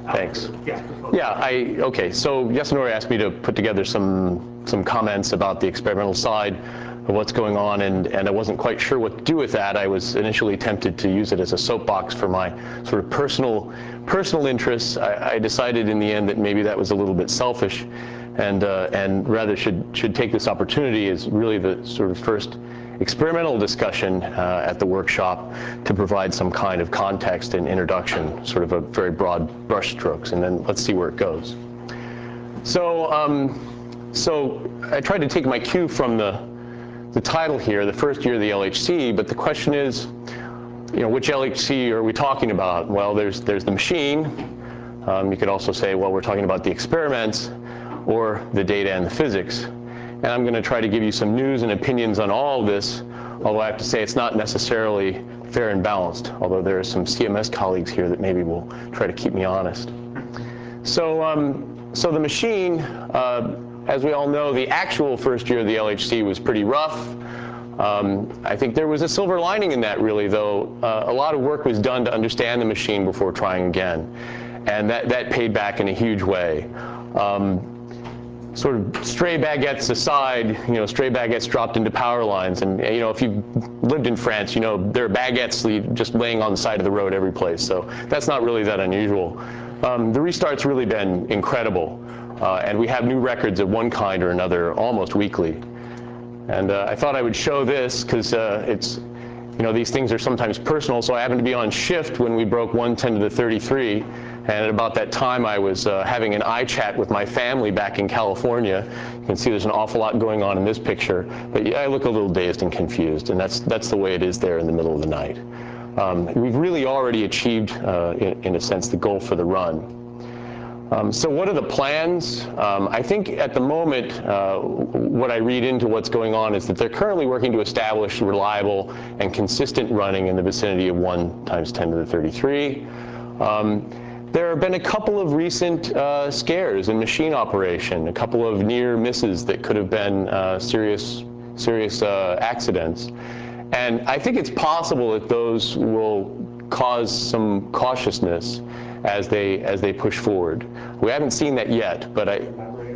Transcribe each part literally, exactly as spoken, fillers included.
Thanks. Yeah, I, okay, so Yasunori asked me to put together some, some comments about the experimental side of what's going on, and, and I wasn't quite sure what to do with that. I was initially tempted to use it as a soapbox for my sort of personal, personal interests. I, I decided in the end that maybe that was a little bit selfish, and, uh, and rather should, should take this opportunity as really the sort of first experimental discussion uh, at the workshop to provide some kind of context and introduction, sort of a very broad brushstrokes, and then let's see where it goes. So, um, so I tried to take my cue from the, the title here, the first year of the L H C, but the question is, you know, which L H C are we talking about? Well, there's, there's the machine. Um, you could also say, well, we're talking about the experiments, or the data and the physics. And I'm going to try to give you some news and opinions on all of this, although I have to say it's not necessarily fair and balanced, although there are some C M S colleagues here that maybe will try to keep me honest. So, um, so the machine, uh, as we all know, the actual first year of the L H C was pretty rough. Um, I think there was a silver lining in that, really, though. Uh, a lot of work was done to understand the machine before trying again, and that, that paid back in a huge way. Um, Sort of stray baguettes aside, you know, stray baguettes dropped into power lines, and you know, if you've lived in France, you know, there are baguettes just laying on the side of the road every place, so that's not really that unusual. Um, the restart's really been incredible, uh, and we have new records of one kind or another almost weekly. And uh, I thought I would show this, because uh, it's, you know, these things are sometimes personal, so I happened to be on shift when we broke one ten to the thirty-three. And at about that time, I was uh, having an iChat with my family back in California. You can see there's an awful lot going on in this picture, but yeah, I look a little dazed and confused, and that's, that's the way it is there in the middle of the night. Um, we've really already achieved, uh, in, in a sense, the goal for the run. Um, so what are the plans? Um, I think at the moment, uh, what I read into what's going on is that they're currently working to establish reliable and consistent running in the vicinity of one times ten to the thirty-three. Um, There have been a couple of recent uh, scares in machine operation, a couple of near misses that could have been uh, serious, serious uh, accidents. And I think it's possible that those will cause some cautiousness as they, as they push forward. We haven't seen that yet, but I,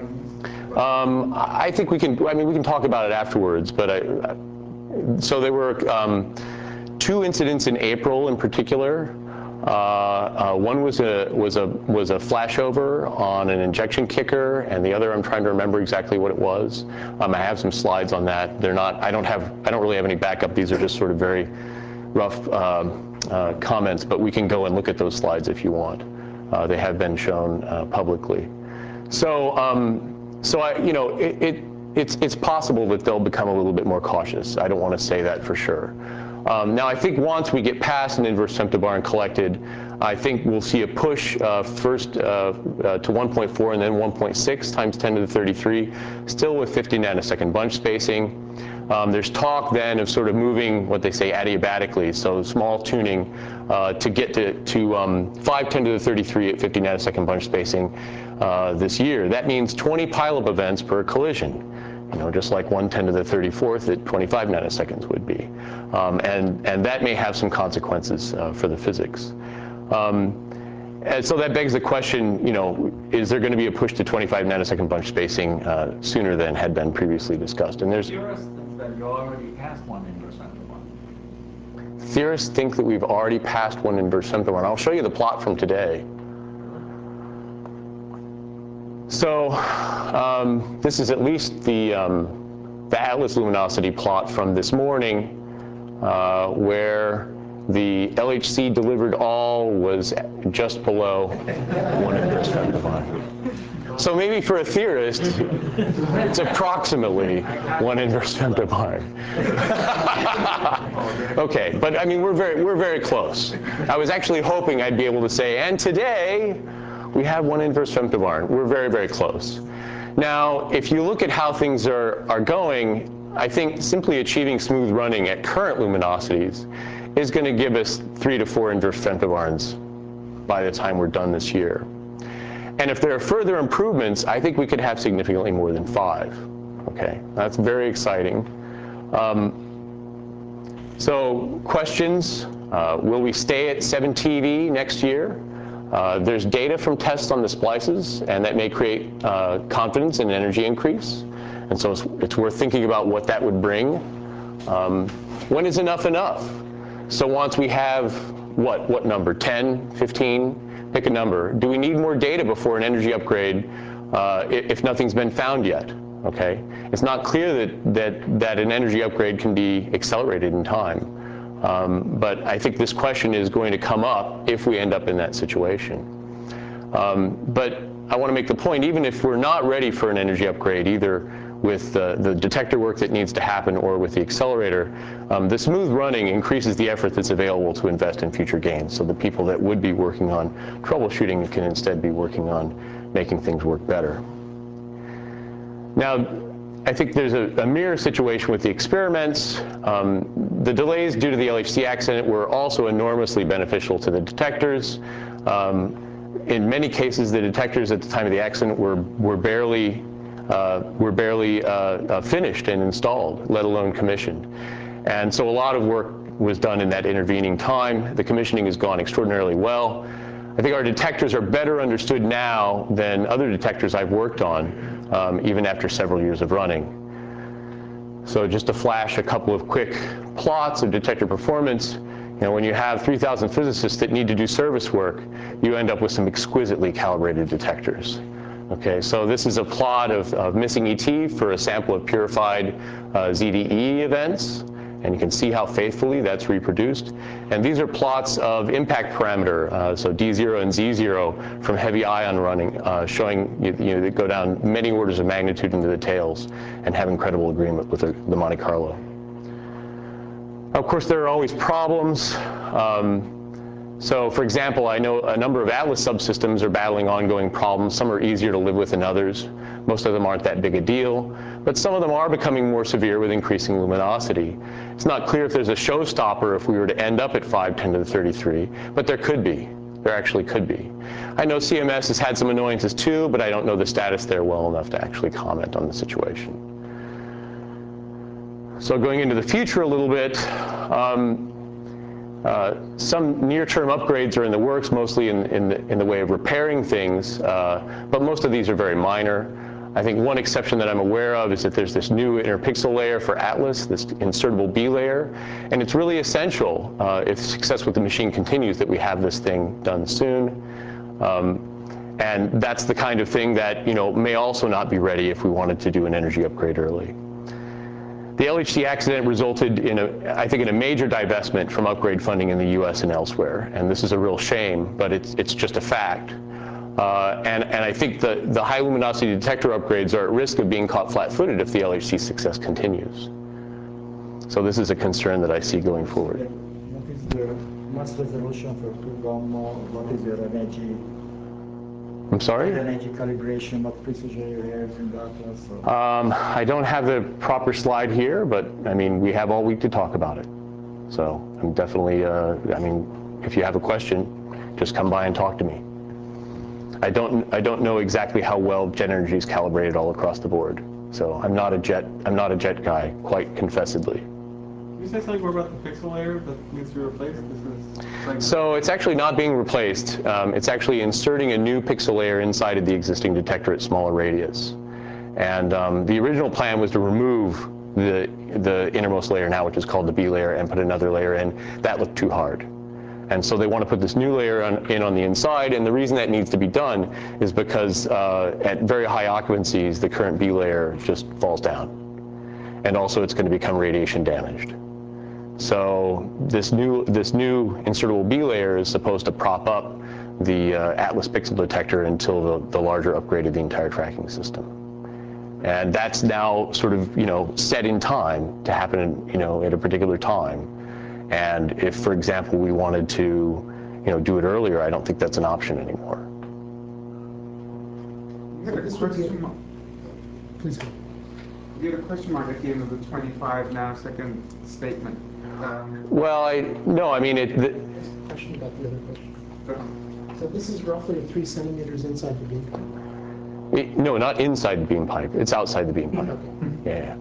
um, I think we can, I mean, we can talk about it afterwards, but I, so there were um, two incidents in April in particular. Uh, uh, one was a was a was a flashover on an injection kicker, and the other I'm trying to remember exactly what it was. Um, I have some slides on that. They're not. I don't have. I don't really have any backup. These are just sort of very rough uh, uh, comments, but we can go and look at those slides if you want. Uh, they have been shown uh, publicly. So um, so I you know it, it it's it's possible that they'll become a little bit more cautious. I don't want to say that for sure. Um, now, I think once we get past an inverse femtobarn collected, I think we'll see a push uh, first uh, uh, to one point four and then one point six times ten to the thirty-three, still with fifty nanosecond bunch spacing. Um, there's talk then of sort of moving what they say adiabatically, so small tuning uh, to get to, to um, five ten to the thirty-three at fifty nanosecond bunch spacing uh, this year. That means twenty pileup events per collision. You know, just like one ten to the thirty-fourth at twenty-five nanoseconds would be. Um, and, and that may have some consequences uh, for the physics. Um, and so that begs the question, you know, is there going to be a push to twenty-five nanosecond bunch spacing uh, sooner than had been previously discussed? And there's theorists think that you already passed one inverse femtobarn. Theorists think that we've already passed one inverse femtobarn. I'll show you the plot from today. So um, this is at least the, um, the Atlas luminosity plot from this morning, uh, where the L H C delivered all was just below one inverse femtobarn. So maybe for a theorist, it's approximately one inverse femtobarn. Okay, but I mean, we're very, we're very close. I was actually hoping I'd be able to say, and today, we have one inverse femtobarn. We're very, very close. Now, if you look at how things are, are going, I think simply achieving smooth running at current luminosities is going to give us three to four inverse femtobarns by the time we're done this year. And if there are further improvements, I think we could have significantly more than five. Okay, that's very exciting. Um, so questions, uh, will we stay at seven T eV next year? Uh, there's data from tests on the splices, and that may create uh, confidence in energy increase. And so it's, it's worth thinking about what that would bring. Um, when is enough enough? So once we have, what, what number, ten, fifteen, pick a number. Do we need more data before an energy upgrade uh, if nothing's been found yet? Okay? It's not clear that, that, that an energy upgrade can be accelerated in time. Um, but I think this question is going to come up if we end up in that situation. Um, but I want to make the point, even if we're not ready for an energy upgrade, either with the, the detector work that needs to happen or with the accelerator, um, the smooth running increases the effort that's available to invest in future gains. So the people that would be working on troubleshooting can instead be working on making things work better. Now, I think there's a, a mirror situation with the experiments. Um, the delays due to the L H C accident were also enormously beneficial to the detectors. Um, in many cases, the detectors at the time of the accident were, were barely, uh, were barely uh, uh, finished and installed, let alone commissioned. And so a lot of work was done in that intervening time. The commissioning has gone extraordinarily well. I think our detectors are better understood now than other detectors I've worked on, um, even after several years of running. So just to flash a couple of quick plots of detector performance, you know, when you have three thousand physicists that need to do service work, you end up with some exquisitely calibrated detectors. Okay, so this is a plot of, of missing E T for a sample of purified uh, Z D E events. And you can see how faithfully that's reproduced. And these are plots of impact parameter, uh, so D zero and Z zero from heavy ion running, uh, showing you, you know, they go down many orders of magnitude into the tails and have incredible agreement with the, the Monte Carlo. Of course, there are always problems. Um, So, for example, I know a number of ATLAS subsystems are battling ongoing problems. Some are easier to live with than others. Most of them aren't that big a deal. But some of them are becoming more severe with increasing luminosity. It's not clear if there's a showstopper if we were to end up at five ten to the thirty-three, but there could be. There actually could be. I know C M S has had some annoyances too, but I don't know the status there well enough to actually comment on the situation. So going into the future a little bit, um, Uh, some near-term upgrades are in the works, mostly in, in, the, in the way of repairing things, uh, but most of these are very minor. I think one exception that I'm aware of is that there's this new interpixel layer for ATLAS, this insertable B layer, and it's really essential, uh, if success with the machine continues, that we have this thing done soon. Um, and that's the kind of thing that, you know, may also not be ready if we wanted to do an energy upgrade early. The L H C accident resulted in, a, I think, in a major divestment from upgrade funding in the U S and elsewhere. And this is a real shame, but it's, it's just a fact. Uh, and, and I think the, the high luminosity detector upgrades are at risk of being caught flat-footed if the L H C success continues. So this is a concern that I see going forward. What is the mass resolution for two gamma? What is your energy? I'm sorry? Energy calibration, what precision you have in that also? Um, I don't have the proper slide here, but I mean, we have all week to talk about it. So I'm definitely, uh, I mean, if you have a question, just come by and talk to me. I don't, I don't know exactly how well Jenergy is calibrated all across the board. So I'm not a jet, I'm not a jet guy, quite confessedly. Can you say something more about the pixel layer that needs to be replaced? This is like So it's actually not being replaced. Um, it's actually inserting a new pixel layer inside of the existing detector at smaller radius. And um, the original plan was to remove the, the innermost layer now, which is called the B layer, and put another layer in. That looked too hard. And so they want to put this new layer on, in on the inside, and the reason that needs to be done is because uh, at very high occupancies, the current B layer just falls down. And also it's going to become radiation damaged. So this new, this new insertable B layer is supposed to prop up the uh, ATLAS pixel detector until the, the larger upgrade of the entire tracking system. And that's now sort of, you know, set in time to happen, you know, at a particular time. And if, for example, we wanted to, you know, do it earlier, I don't think that's an option anymore. You had a question mark. Please go. You had a question mark at the end of the twenty-five nanosecond statement. Um, Well, I, no, I mean, it, the, Question about the other question. go on. So this is roughly three centimeters inside the beam pipe. it, no, not inside the beam pipe, it's outside the beam pipe. Okay.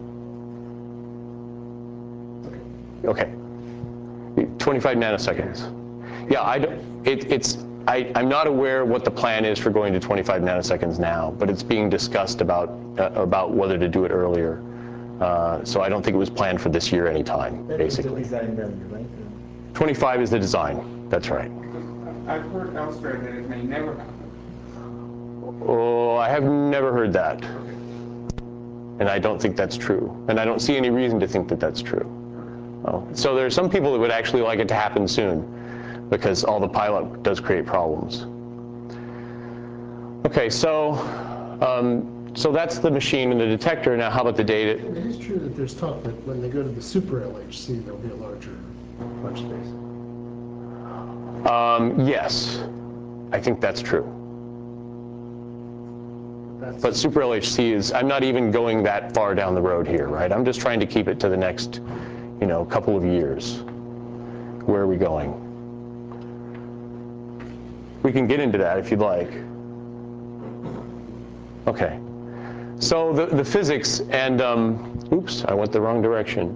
Yeah, yeah. Okay. twenty-five nanoseconds. Yeah, I don't, it, it's, I, I'm not aware what the plan is for going to twenty-five nanoseconds now, but it's being discussed about, uh, about whether to do it earlier. Uh, so I don't think it was planned for this year anytime, That basically. is the design value, right? twenty-five is the design, that's right. I've heard elsewhere that it may never happen. Oh, I have never heard that. Okay. And I don't think that's true. And I don't see any reason to think that that's true. Oh. So there are some people that would actually like it to happen soon, because all the pilot does create problems. Okay, so um, so that's the machine and the detector. Now how about the data? It is true that there's talk that when they go to the super L H C, there'll be a larger punch space. Um, yes, I think that's true. That's But super L H C is, I'm not even going that far down the road here, right? I'm just trying to keep it to the next, you know, couple of years. Where are we going? We can get into that if you'd like. Okay. So the, the physics and, um, oops, I went the wrong direction.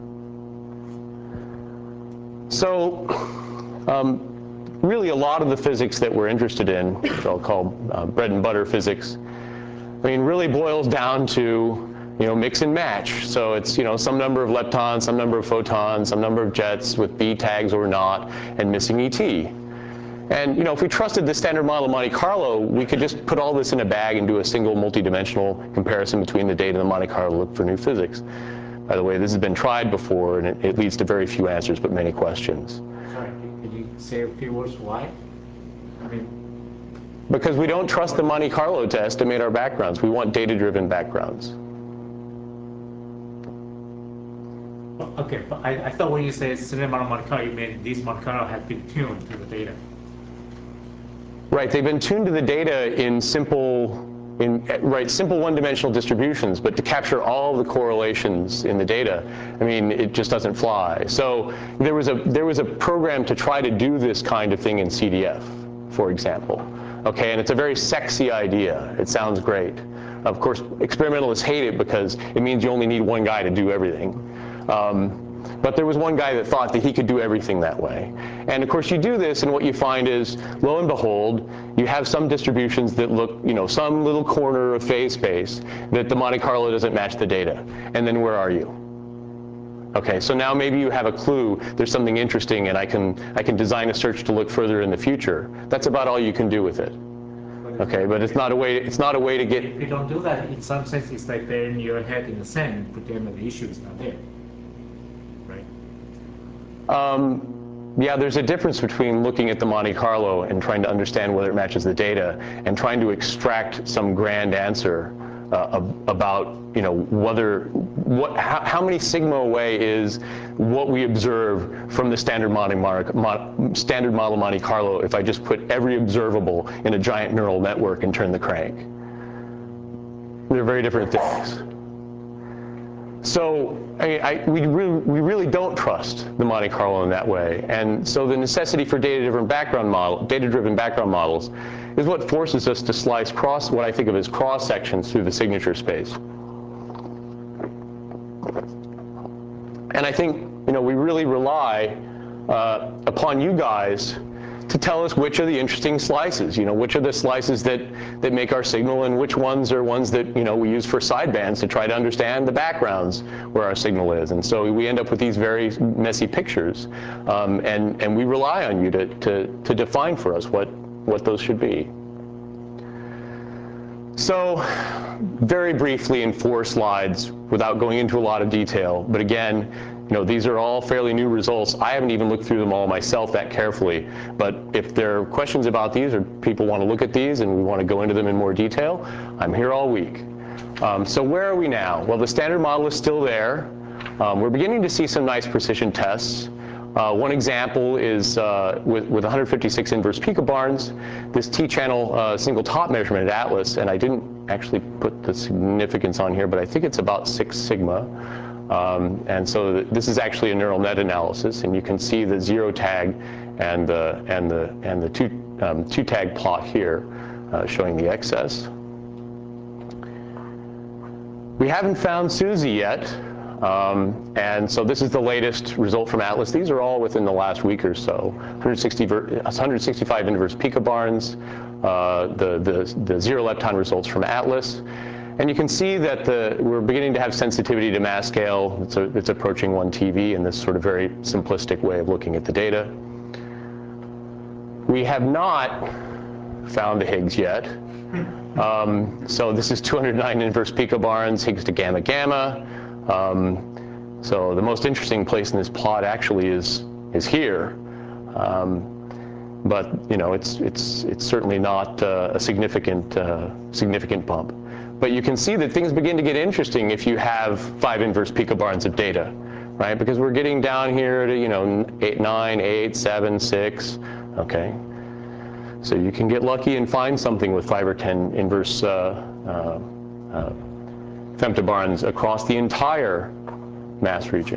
So um, really a lot of the physics that we're interested in, which I'll call uh, bread and butter physics, I mean, really boils down to, you know, mix and match. So it's, you know, some number of leptons, some number of photons, some number of jets with B tags or not, and missing E T. And, you know, if we trusted the standard model of Monte Carlo, we could just put all this in a bag and do a single multidimensional comparison between the data and the Monte Carlo, look for new physics. By the way, this has been tried before, and it, it leads to very few answers, but many questions. Sorry, can you say a few words why? I mean, Because we don't trust the Monte Carlo to estimate our backgrounds. We want data-driven backgrounds. okay, but I, I thought when you say standard model Monte Carlo, you meant these Monte Carlo have been tuned to the data. Right, they've been tuned to the data in simple, in right, simple one-dimensional distributions, but to capture all the correlations in the data, I mean, it just doesn't fly. So there was a there was a program to try to do this kind of thing in C D F, for example. Okay, and it's a very sexy idea. It sounds great. Of course, experimentalists hate it because it means you only need one guy to do everything. Um, But there was one guy that thought that he could do everything that way. And of course you do this, and what you find is, lo and behold, you have some distributions that look, you know, some little corner of phase space that the Monte Carlo doesn't match the data. And then where are you? Okay, so now maybe you have a clue, there's something interesting, and I can, I can design a search to look further in the future. That's about all you can do with it. Okay, but it's not a way, it's not a way to get... If you don't do that, in some sense, it's like burying your head in the sand and pretend that the issue is not there. Right? Um, yeah, there's a difference between looking at the Monte Carlo and trying to understand whether it matches the data and trying to extract some grand answer uh, about, you know, whether, what, how, how many sigma away is what we observe from the standard, Monte, Mon, standard model Monte Carlo if I just put every observable in a giant neural network and turn the crank. They're very different things. So I, I, we, really, we really don't trust the Monte Carlo in that way, and so the necessity for data-driven background model, data-driven background models is what forces us to slice cross, what I think of as cross sections through the signature space. And I think, you know, we really rely uh, upon you guys to tell us which are the interesting slices, you know, which are the slices that, that make our signal, and which ones are ones that, you know, we use for sidebands to try to understand the backgrounds where our signal is. And so we end up with these very messy pictures, um, and, and we rely on you to, to, to define for us what, what those should be. So very briefly in four slides, without going into a lot of detail, but again, you know, these are all fairly new results. I haven't even looked through them all myself that carefully, but if there are questions about these or people want to look at these and we want to go into them in more detail, I'm here all week. Um, so where are we now? Well, the standard model is still there. Um, we're beginning to see some nice precision tests. Uh, one example is uh, with, with one hundred fifty-six inverse picobarns, this T-channel uh, single top measurement at Atlas, and I didn't actually put the significance on here, but I think it's about six sigma. Um, and so th this is actually a neural net analysis, and you can see the zero tag and the, and the, and the two, um, two tag plot here uh, showing the excess. We haven't found Susie yet. Um, and so this is the latest result from ATLAS. These are all within the last week or so. one hundred sixty, one hundred sixty-five inverse picobarns, uh, the, the, the zero lepton results from ATLAS. And you can see that the, we're beginning to have sensitivity to mass scale. It's, a, it's approaching one T V in this sort of very simplistic way of looking at the data. We have not found a Higgs yet. Um, so this is two hundred nine inverse picobarns, Higgs to gamma gamma. Um, so the most interesting place in this plot actually is is here. Um, but you know, it's it's it's certainly not uh, a significant uh, significant bump. But you can see that things begin to get interesting if you have five inverse picobarns of data, right? Because we're getting down here to, you know, eight, nine, eight, seven, six, okay? So you can get lucky and find something with five or ten inverse uh, uh, uh, femtobarns across the entire mass region.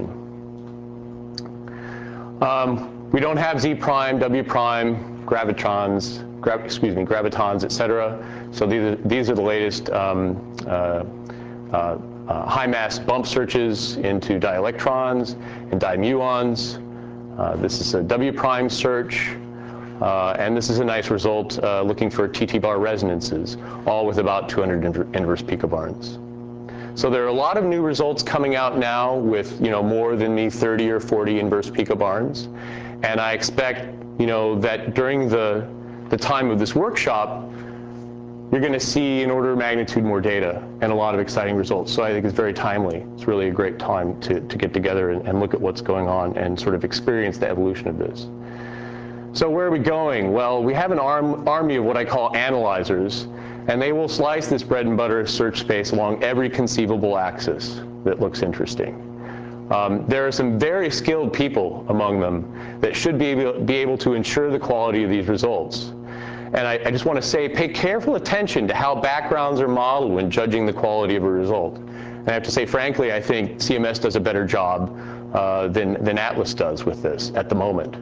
Um, we don't have Z prime, W prime, gravitrons, gra excuse me, gravitons, et cetera. So these are, these are the latest um, uh, uh, uh, high mass bump searches into dielectrons and dimuons. Uh, this is a W prime search. Uh, and this is a nice result uh, looking for T T bar resonances, all with about two hundred inver inverse picobarns. So there are a lot of new results coming out now with, you know, more than the thirty or forty inverse picobarns. And I expect, you know, that during the, the time of this workshop, you're going to see an order of magnitude more data and a lot of exciting results. So I think it's very timely. It's really a great time to, to get together and, and look at what's going on and sort of experience the evolution of this. So where are we going? Well, we have an arm, army of what I call analyzers, and they will slice this bread and butter search space along every conceivable axis that looks interesting. Um, there are some very skilled people among them that should be able, be able to ensure the quality of these results. And I, I just want to say, pay careful attention to how backgrounds are modeled when judging the quality of a result. And I have to say, frankly, I think C M S does a better job uh, than, than ATLAS does with this at the moment.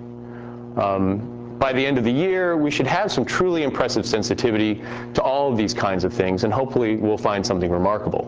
Um, by the end of the year, we should have some truly impressive sensitivity to all of these kinds of things, and hopefully we'll find something remarkable.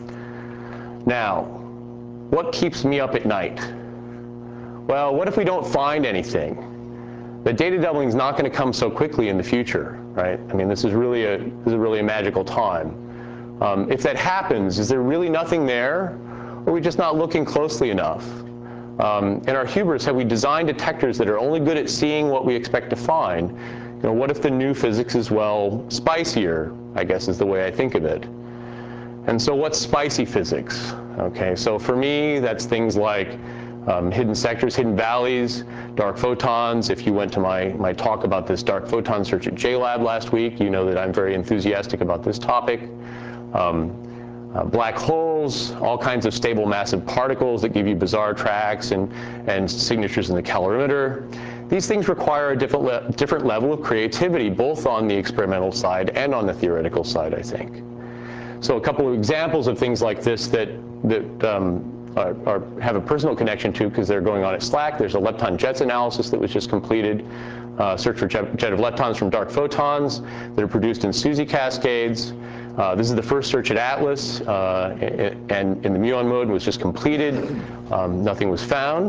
Now, what keeps me up at night? Well, what if we don't find anything? The data doubling is not going to come so quickly in the future, right? I mean, this is really a, this is really a magical time. Um, if that happens, is there really nothing there? Or are we just not looking closely enough? Um, in our hubris, have we designed detectors that are only good at seeing what we expect to find? You know, what if the new physics is, well, spicier, I guess is the way I think of it. And so what's spicy physics? Okay, so for me, that's things like um, hidden sectors, hidden valleys, dark photons. If you went to my, my talk about this dark photon search at J lab last week, you know that I'm very enthusiastic about this topic. Um, Uh, black holes, all kinds of stable massive particles that give you bizarre tracks and, and signatures in the calorimeter. These things require a different, le different level of creativity, both on the experimental side and on the theoretical side, I think. So a couple of examples of things like this that, that um, are, are, have a personal connection to, because they're going on at SLAC. There's a lepton jets analysis that was just completed. Uh, search for jet, jet of leptons from dark photons that are produced in SUSY cascades. Uh, this is the first search at ATLAS, uh, and in the muon mode was just completed. Um, nothing was found.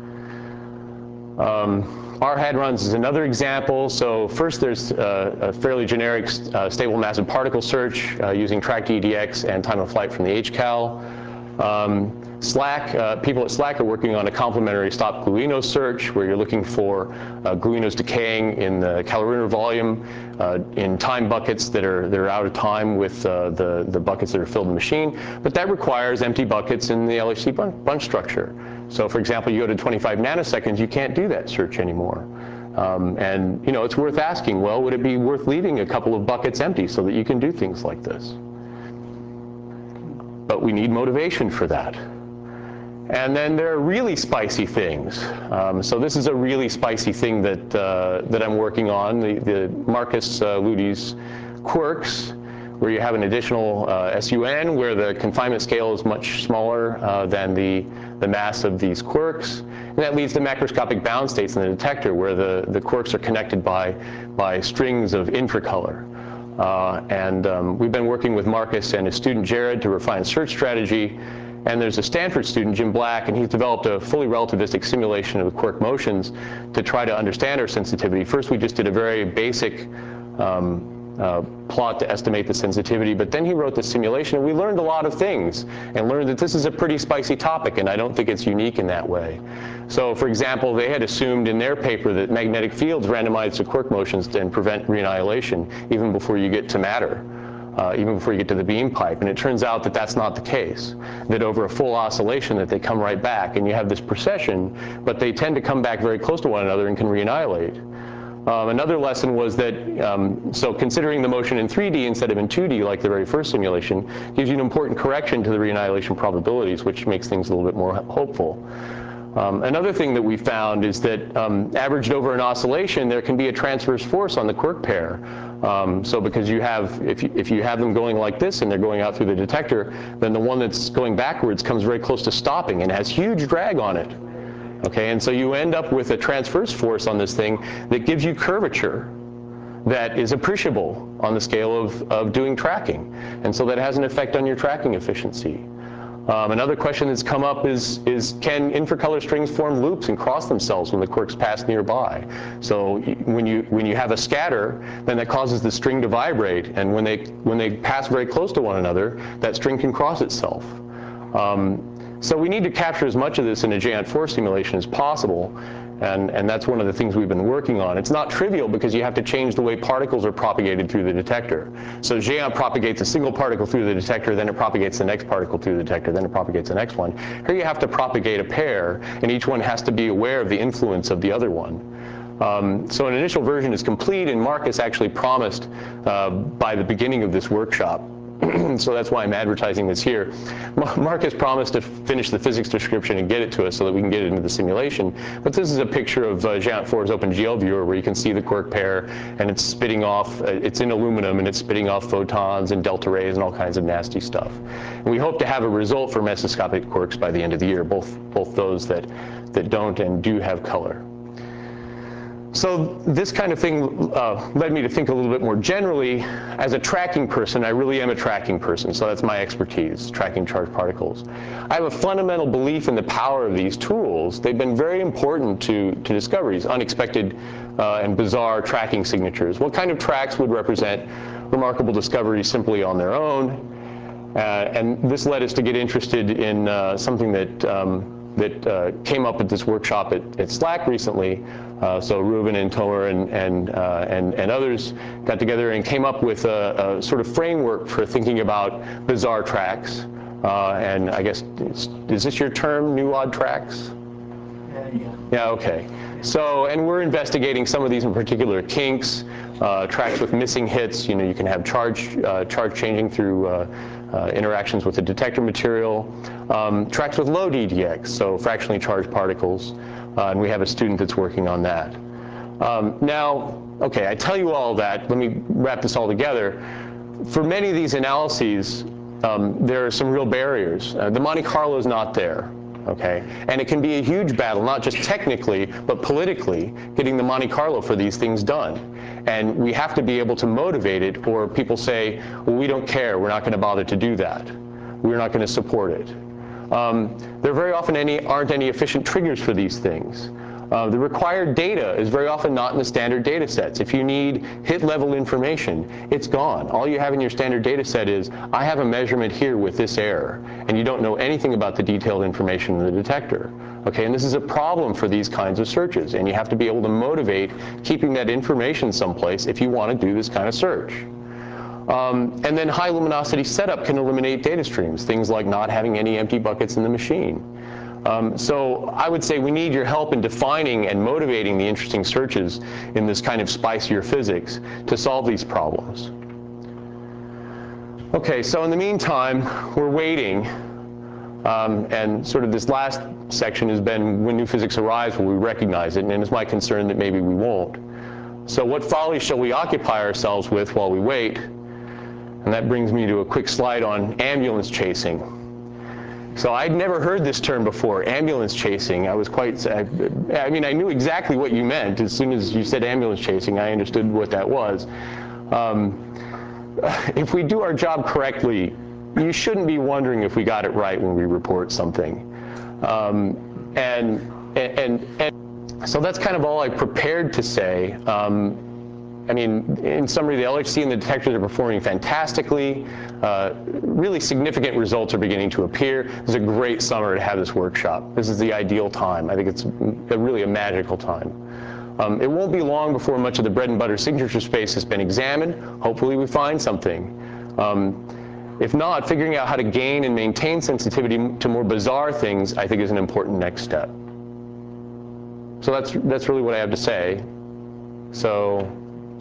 Um, R hadrons is another example. So first there's uh, a fairly generic uh, stable massive particle search uh, using tracked E D X and time of flight from the H cal. Um, SLAC, uh, people at SLAC are working on a complementary stop gluino search where you're looking for uh, gluinos decaying in the calorimeter volume uh, in time buckets that are, that are out of time with uh, the, the buckets that are filled in the machine. But that requires empty buckets in the L H C bunch, bunch structure. So for example, you go to twenty-five nanoseconds, you can't do that search anymore. Um, and you know, it's worth asking, well, would it be worth leaving a couple of buckets empty so that you can do things like this? But we need motivation for that. And then there are really spicy things. Um, so this is a really spicy thing that, uh, that I'm working on, the, the Marcus uh, Ludes quirks, where you have an additional uh, S U N where the confinement scale is much smaller uh, than the, the mass of these quirks. And that leads to macroscopic bound states in the detector where the, the quirks are connected by, by strings of infracolor. Uh, and um, we've been working with Marcus and his student Jared to refine search strategy. And there's a Stanford student, Jim Black, and he's developed a fully relativistic simulation of the quark motions to try to understand our sensitivity. First, we just did a very basic um, uh, plot to estimate the sensitivity, but then he wrote the simulation, and we learned a lot of things, and learned that this is a pretty spicy topic, and I don't think it's unique in that way. So, for example, they had assumed in their paper that magnetic fields randomize to quark motions and prevent reannihilation even before you get to matter. Uh, even before you get to the beam pipe, and it turns out that that's not the case, that over a full oscillation that they come right back, and you have this precession, but they tend to come back very close to one another and can reannihilate. Um, another lesson was that, um, so considering the motion in three D instead of in two D like the very first simulation gives you an important correction to the reannihilation probabilities, which makes things a little bit more hopeful. Um, another thing that we found is that um, averaged over an oscillation, there can be a transverse force on the quark pair. Um, so because you have, if you, if you have them going like this and they're going out through the detector, then the one that's going backwards comes very close to stopping and has huge drag on it. Okay, and so you end up with a transverse force on this thing that gives you curvature that is appreciable on the scale of, of doing tracking. And so that has an effect on your tracking efficiency. Um, another question that's come up is, is can infracolor strings form loops and cross themselves when the quarks pass nearby? So when you, when you have a scatter, then that causes the string to vibrate, and when they, when they pass very close to one another, that string can cross itself. Um, so we need to capture as much of this in a J ONT four simulation as possible. And, and that's one of the things we've been working on. It's not trivial because you have to change the way particles are propagated through the detector. So J ONT propagates a single particle through the detector, then it propagates the next particle through the detector, then it propagates the next one. Here you have to propagate a pair, and each one has to be aware of the influence of the other one. Um, so an initial version is complete, and Marcus actually promised uh, by the beginning of this workshop, so that's why I'm advertising this here. Marcus promised to finish the physics description and get it to us so that we can get it into the simulation. But this is a picture of uh, J ONT four's OpenGL viewer where you can see the quark pair, and it's spitting off, uh, it's in aluminum, and it's spitting off photons and delta rays and all kinds of nasty stuff. And we hope to have a result for mesoscopic quarks by the end of the year, both, both those that, that don't and do have color. So this kind of thing uh, led me to think a little bit more generally. As a tracking person, I really am a tracking person, so that's my expertise, tracking charged particles. I have a fundamental belief in the power of these tools. They've been very important to, to discoveries, unexpected uh, and bizarre tracking signatures. What kind of tracks would represent remarkable discoveries simply on their own? Uh, and this led us to get interested in uh, something that um, that uh, came up at this workshop at, at SLAC recently. Uh, so Ruben and Tomer and, and, uh, and, and others got together and came up with a, a sort of framework for thinking about bizarre tracks. Uh, and I guess, is this your term, new odd tracks? Yeah, yeah. Yeah, okay. So, and we're investigating some of these in particular kinks, uh, tracks with missing hits. You know, you can have charge, uh, charge changing through uh, uh, interactions with the detector material. Um, tracks with low D D X, so fractionally charged particles. Uh, and we have a student that's working on that. Um, now, okay, I tell you all that. Let me wrap this all together. For many of these analyses, um, there are some real barriers. Uh, the Monte Carlo is not there. Okay, and it can be a huge battle, not just technically, but politically, getting the Monte Carlo for these things done. And we have to be able to motivate it, or people say, well, we don't care, we're not going to bother to do that. We're not going to support it. Um, there very often any, aren't any efficient triggers for these things. Uh, the required data is very often not in the standard data sets. If you need hit level information, it's gone. All you have in your standard data set is, I have a measurement here with this error, and you don't know anything about the detailed information in the detector. Okay, and this is a problem for these kinds of searches, and you have to be able to motivate keeping that information someplace if you want to do this kind of search. Um, and then high luminosity setup can eliminate data streams, things like not having any empty buckets in the machine. Um, so I would say we need your help in defining and motivating the interesting searches in this kind of spicier physics to solve these problems. Okay, so in the meantime, we're waiting. Um, and sort of this last section has been when new physics arrives, will we recognize it? And it's my concern that maybe we won't. So what folly shall we occupy ourselves with while we wait? And that brings me to a quick slide on ambulance chasing. So I'd never heard this term before, ambulance chasing. I was quite, I, I mean, I knew exactly what you meant. As soon as you said ambulance chasing, I understood what that was. Um, if we do our job correctly, you shouldn't be wondering if we got it right when we report something. Um, and, and, and so that's kind of all I prepared to say. Um, I mean, in summary, the L H C and the detectors are performing fantastically. Uh, really significant results are beginning to appear. This is a great summer to have this workshop. This is the ideal time. I think it's a, really a magical time. Um, it won't be long before much of the bread and butter signature space has been examined. Hopefully we find something. Um, if not, figuring out how to gain and maintain sensitivity to more bizarre things, I think, is an important next step. So that's, that's really what I have to say. So.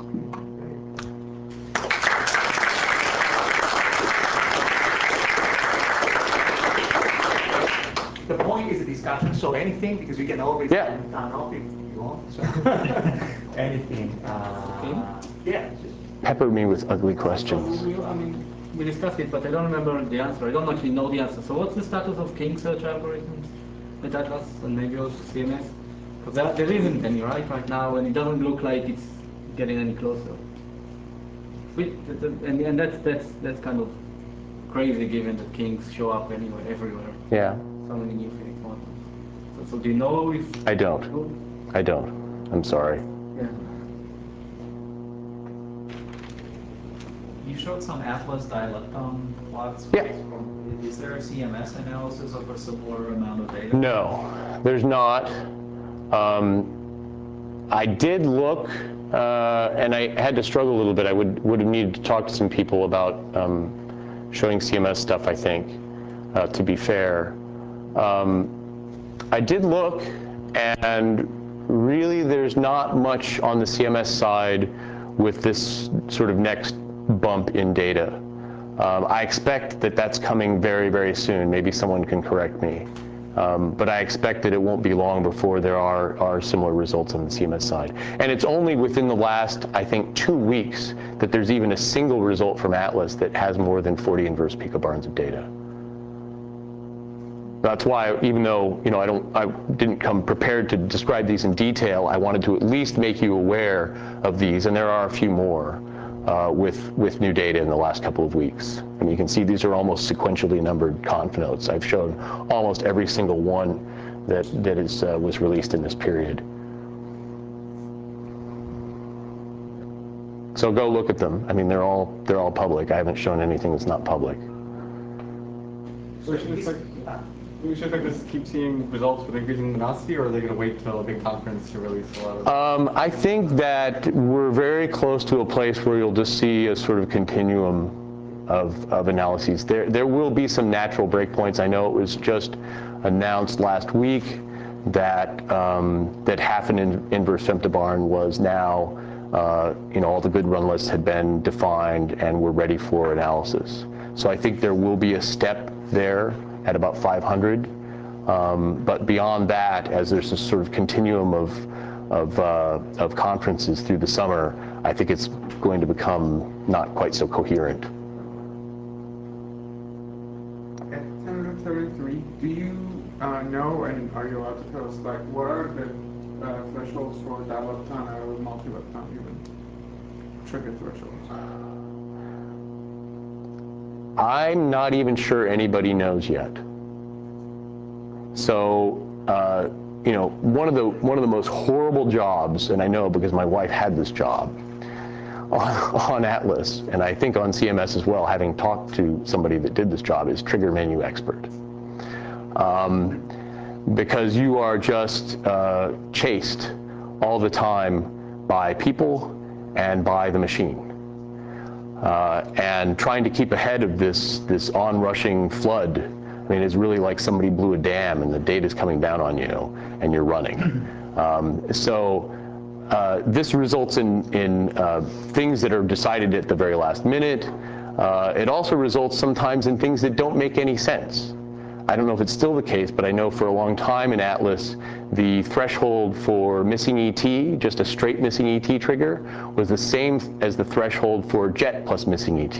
The point is a discussion, so anything, because we can always yeah. turn off if you want. So. Anything. Uh, yeah. Just pepper me with ugly questions. So we, I mean, we discussed it, but I don't remember the answer. I don't actually know the answer. So what's the status of King search algorithms with Atlas and maybe also C M S? Because there, there isn't any, right, right now, and it doesn't look like it's getting any closer. We, and, and that's, that's, that's kind of crazy given that Kings show up anywhere, everywhere. Yeah. So many new physics models. So, so do you know if... I don't. I don't. I'm sorry. Yeah. You showed some Atlas dilepton plots. Yeah. Is there a C M S analysis of a similar amount of data? No, there's not. Um, I did look, uh, and I had to struggle a little bit. I would, would have needed to talk to some people about um, showing C M S stuff, I think, uh, to be fair. Um, I did look, and really there's not much on the C M S side with this sort of next bump in data. Um, I expect that that's coming very, very soon. Maybe someone can correct me. Um, but I expect that it won't be long before there are, are similar results on the C M S side. And it's only within the last, I think, two weeks that there's even a single result from Atlas that has more than forty inverse picobarns of data. That's why, even though you know I don't, I didn't come prepared to describe these in detail, I wanted to at least make you aware of these, and there are a few more uh, with with new data in the last couple of weeks. And you can see these are almost sequentially numbered conf notes. I've shown almost every single one that that is uh, was released in this period. So go look at them. I mean, they're all they're all public. I haven't shown anything that's not public. So we should expect, we should expect to keep seeing results with increasing luminosity, or are they going to wait till a big conference to release a lot of? Um, I think that we're very close to a place where you'll just see a sort of continuum of, of analyses. There, there will be some natural breakpoints. I know it was just announced last week that um, that half an in, inverse femtobarn was now, uh, you know, all the good run lists had been defined and were ready for analysis. So I think there will be a step there at about five hundred. Um, but beyond that, as there's this sort of continuum of, of, uh, of conferences through the summer, I think it's going to become not quite so coherent. At ten thirty-three, do you uh, know, and are you allowed to tell us, like, what are the uh, thresholds for dilepton or multi-lepton even? Trigger thresholds? I'm not even sure anybody knows yet. So, uh, you know, one of the one of the most horrible jobs, and I know because my wife had this job on, on Atlas, and I think on C M S as well, having talked to somebody that did this job, is trigger menu expert. Um, because you are just uh, chased all the time by people and by the machine. Uh, and trying to keep ahead of this this onrushing flood, I mean, it's really like somebody blew a dam and the data's coming down on you and you're running. Um, so uh, this results in, in uh, things that are decided at the very last minute. Uh, it also results sometimes in things that don't make any sense. I don't know if it's still the case, but I know for a long time in Atlas, the threshold for missing E T, just a straight missing E T trigger, was the same as the threshold for jet plus missing E T.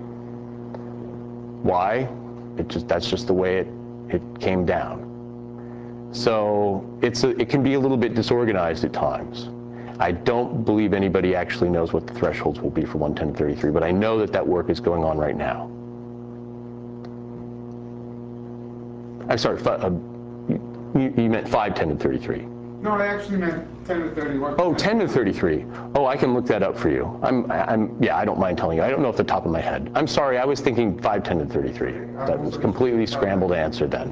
Why? It just, that's just the way it, it came down. So it's a, it can be a little bit disorganized at times. I don't believe anybody actually knows what the thresholds will be for one ten to thirty-three, but I know that that work is going on right now. I'm sorry, fi- uh, you, you meant five, ten to thirty-three. No, I actually meant ten to thirty. What Oh, ten to thirty-three. Oh, I can look that up for you. I'm, I'm, yeah, I don't mind telling you. I don't know off the top of my head. I'm sorry, I was thinking five, ten to thirty-three. That was completely scrambled answer then.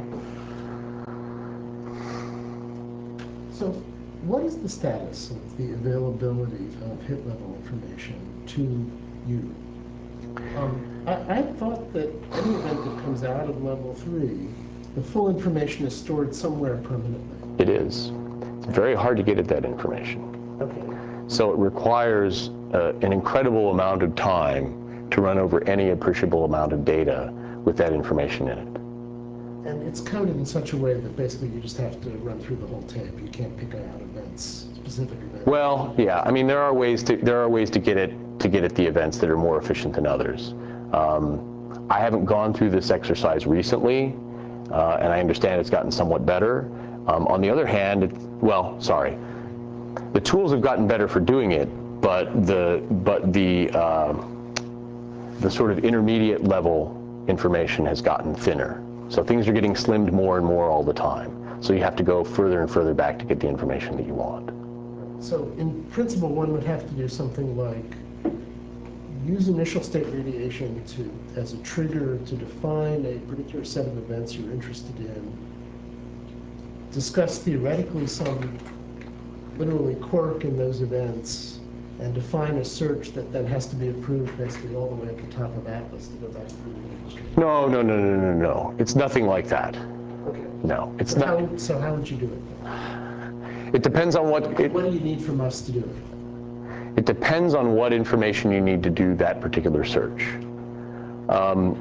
So what is the status of the availability of hit level information to you? Um, I, I thought that any event that comes out of level three, the full information is stored somewhere permanently. It is. It's very hard to get at that information. Okay. So it requires uh, an incredible amount of time to run over any appreciable amount of data with that information in it. And it's coded in such a way that basically you just have to run through the whole tape. You can't pick out events, specific events. Well, yeah. I mean, there are ways to there are ways to get it to get at the events that are more efficient than others. Um, I haven't gone through this exercise recently, uh, and I understand it's gotten somewhat better. Um, on the other hand, it, well, sorry, the tools have gotten better for doing it, but the but the uh, the sort of intermediate level information has gotten thinner. So things are getting slimmed more and more all the time. So you have to go further and further back to get the information that you want. So in principle, one would have to do something like use initial state radiation to as a trigger to define a particular set of events you're interested in, discuss theoretically some literally quirk in those events, and define a search that then has to be approved basically all the way at the top of Atlas to go back to the industry. No, no, no, no, no, no. It's nothing like that. Okay. No, it's so not. How, so how would you do it? It depends on what. It, what do you need from us to do it? It depends on what information you need to do that particular search. Um,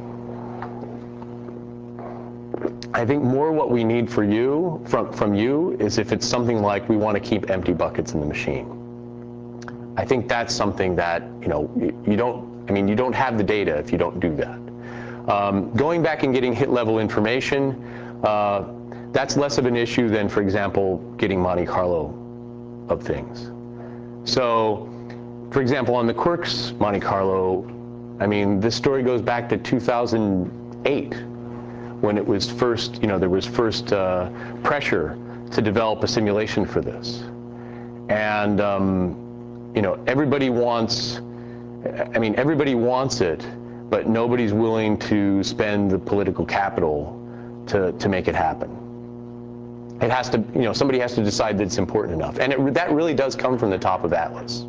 I think more what we need for you, from, from you, is if it's something like we want to keep empty buckets in the machine. I think that's something that, you know, you, you don't, I mean, you don't have the data if you don't do that. Um, going back and getting hit level information, uh, that's less of an issue than, for example, getting Monte Carlo of things. So, for example, on the Quirks Monte Carlo, I mean, this story goes back to two thousand eight, when it was first, you know, there was first uh, pressure to develop a simulation for this. And, um, you know, everybody wants, I mean, everybody wants it, but nobody's willing to spend the political capital to, to make it happen. It has to, you know, somebody has to decide that it's important enough. And it, that really does come from the top of Atlas.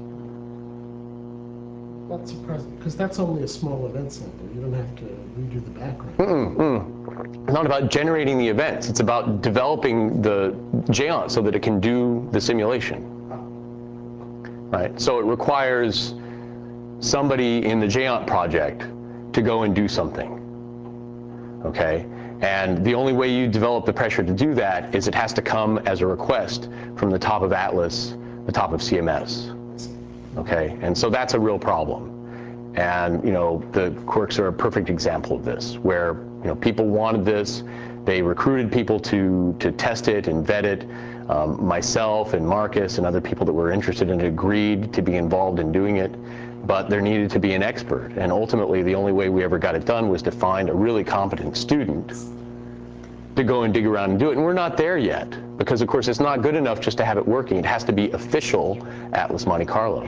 That's surprising, because that's only a small event sample. You don't have to redo the background. Mm-mm, mm. It's not about generating the events. It's about developing the Geant so that it can do the simulation. Right? So it requires somebody in the Geant project to go and do something. Okay? And the only way you develop the pressure to do that is it has to come as a request from the top of Atlas, the top of C M S. Okay? And so that's a real problem. And, you know, the Quirks are a perfect example of this, where, you know, people wanted this. They recruited people to, to test it and vet it. Um, myself and Marcus and other people that were interested in it agreed to be involved in doing it. But there needed to be an expert. And ultimately, the only way we ever got it done was to find a really competent student to go and dig around and do it. And we're not there yet, because, of course, it's not good enough just to have it working. It has to be official Atlas Monte Carlo.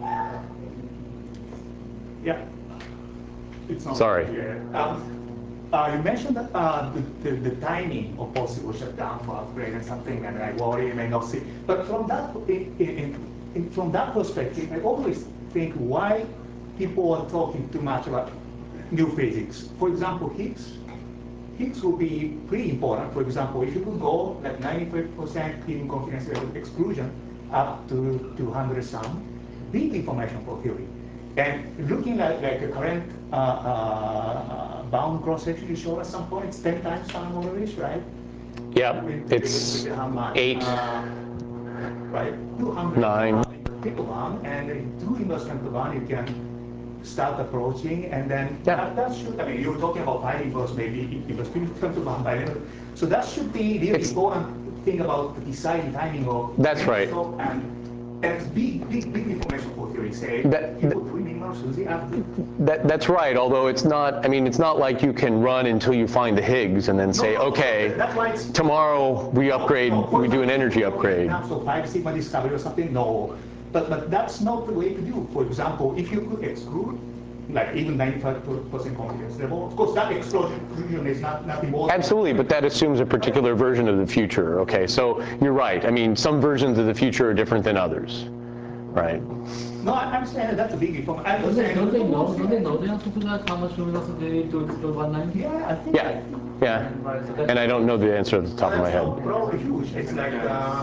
Yeah. It's not Sorry. clear. Um, uh, you mentioned that, uh, the, the, the timing of possible shutdown for upgrade and something, and I worry you may not see. But from that, in, in, in, from that perspective, I always think why people are talking too much about new physics. For example, Higgs. Higgs will be pretty important. For example, if you could go like ninety-five percent hidden confidence level exclusion up to two hundred some, big information for theory. And looking at like a current uh, uh, bound cross section, you showed at some point it's ten times time always, right? Yeah, With, it's with how much? eight, uh, right? two hundred nine. Triple one, and through investment to one, you can start approaching, and then Yeah. that, that should, I mean, you were talking about pi inverse, maybe it was come to one by level. So that should be the It's- important thing about deciding timing of That's right. and And it's big, big, big information for theory. Say, That- you put three minimal SUSY after. That, that's right, although it's not, I mean, it's not like you can run until you find the Higgs and then say, No, no, okay, that's why it's- tomorrow we upgrade, No, for we do an example, energy in upgrade. terms of five sigma discovery or something, no. But, but that's not the way to do. For example, if you could exclude, like even ninety-five percent confidence level, of course that exclusion is not nothing more. Absolutely, but that assumes a particular version of the future, okay? So you're right, I mean, some versions of the future are different than others, right? No, I understand that that's a big information. I Don't they, understand. don't they know, don't they know the answer to that? How much luminosity they need to explode one ninety? Yeah, I think. Yeah, yeah, and I don't know the answer at the top of my head. Probably huge. It's like, uh,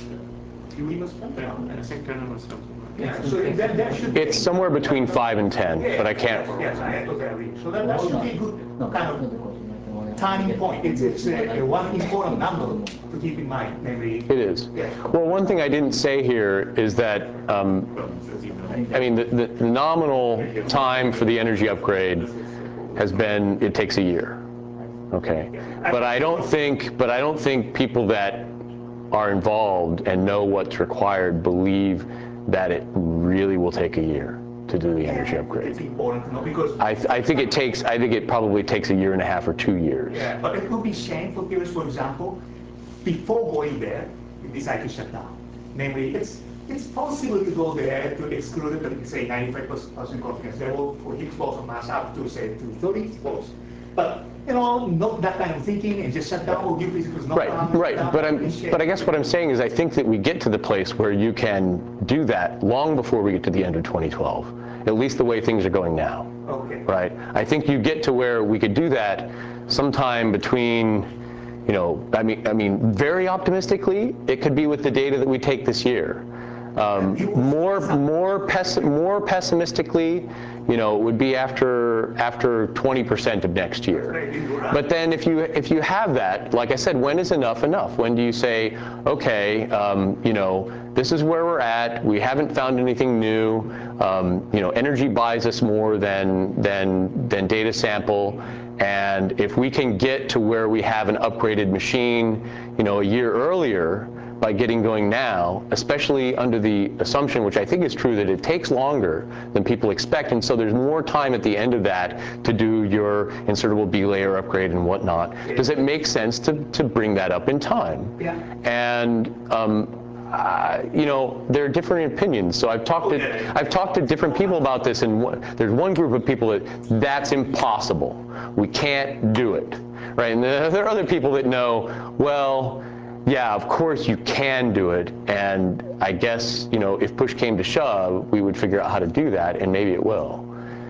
you even spend Yeah, I think ten was something. Yeah, so that, that should. It's somewhere between five and ten, but I can't. Yes, I totally agree. So that, that should be a good No, kind that's not the of question. Like, turning point. It's, it's a, a one important number to keep in mind, namely. It is. Yeah. Well, one thing I didn't say here is that, um, I mean, the, the nominal time for the energy upgrade has been, it takes a year, okay? But I don't think, but I don't think people that are involved and know what's required believe that it really will take a year to do the energy It's upgrade. important to know because. I, th- I think it takes, I think it probably takes a year and a half or two years. Yeah, but it could be shame for peers, for example, before going there, you decide to shut down. Namely, it's it's possible to go there to exclude the, say, ninety-five percent confidence level for Higgs boson mass up to, say, to thirty volts. But, you know, not that kind of thinking and just shut down or give physicals not Right, down, right, down, but I'm, and share. but I guess what I'm saying is I think that we get to the place where you can do that long before we get to the end of twenty twelve, at least the way things are going now, Okay. right? I think you get to where we could do that sometime between, you know, I mean, I mean, very optimistically, it could be with the data that we take this year. Um, more, more, pessi- more pessimistically, you know, it would be after after twenty percent of next year. But then, if you if you have that, like I said, when is enough enough? When do you say, okay, um, you know, this is where we're at. We haven't found anything new. Um, you know, energy buys us more than than than data sample. And if we can get to where we have an upgraded machine, you know, a year earlier, by getting going now, especially under the assumption, which I think is true, that it takes longer than people expect, and so there's more time at the end of that to do your insertable B layer upgrade and whatnot. Does it make sense to, to bring that up in time? Yeah. And um, uh, you know, there are different opinions. So I've talked to I've talked to different people about this, and one, there's one group of people that that's impossible. We can't do it, right? And there are other people that know, well, yeah, of course you can do it, and I guess, you know, if push came to shove, we would figure out how to do that, and maybe it will.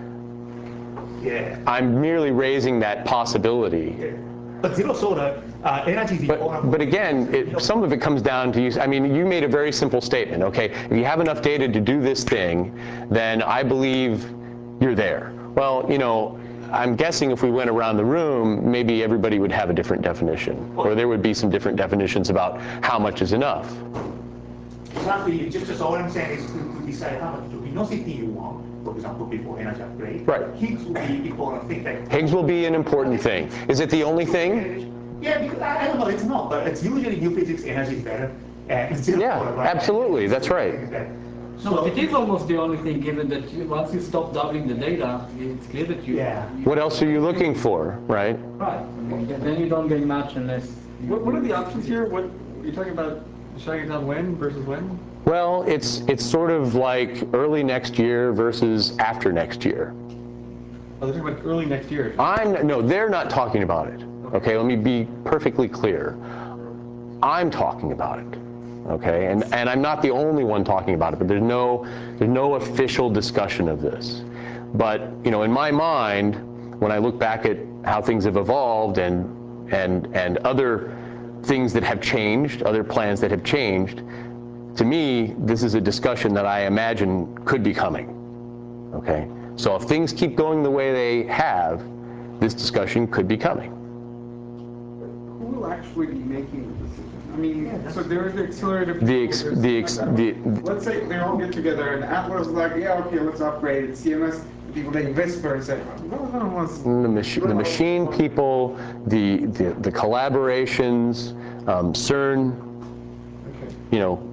Yeah. I'm merely raising that possibility. Yeah. But zero solar uh, energy is But, important. but again, it, some of it comes down to you. I mean, you made a very simple statement, okay? If you have enough data to do this thing, then I believe you're there. Well, you know, I'm guessing if we went around the room, maybe everybody would have a different definition, or there would be some different definitions about how much is enough. Exactly. Just, just all I'm saying is to, to decide how much luminosity you want, for example, before energy upgrade. Right. Higgs will be important thing. Like, Higgs will be an important thing. Is it the only thing? Yeah, because I, I don't know, it's not, but it's usually new physics energy is better. And it's zero Yeah, solar, right? absolutely, that's right. No, it is almost the only thing, given that you, once you stop doubling the data, it's clear that you... Yeah. you What else are you looking for, right? Right. I mean, then you don't gain much unless... You, What, what are the options here? What you're talking about? Shutting it down when versus when? Well, it's it's sort of like early next year versus after next year. Oh, they're talking about early next year. I'm no, they're not talking about it. Okay, let me be perfectly clear. I'm talking about it. Okay, and and I'm not the only one talking about it, but there's no there's no official discussion of this. But you know, in my mind, when I look back at how things have evolved and and and other things that have changed, other plans that have changed, to me, this is a discussion that I imagine could be coming. Okay, so if things keep going the way they have, this discussion could be coming. Who will actually be making the decision? I mean, so there are the accelerator The ex, people, the ex, there's- the, let's say they all get together and Atlas is like, yeah, okay, let's upgrade it. C M S people, they whisper and say, no, no, no, let's- the, machi- the machine people, the, the, the collaborations, um, CERN, Okay. you know,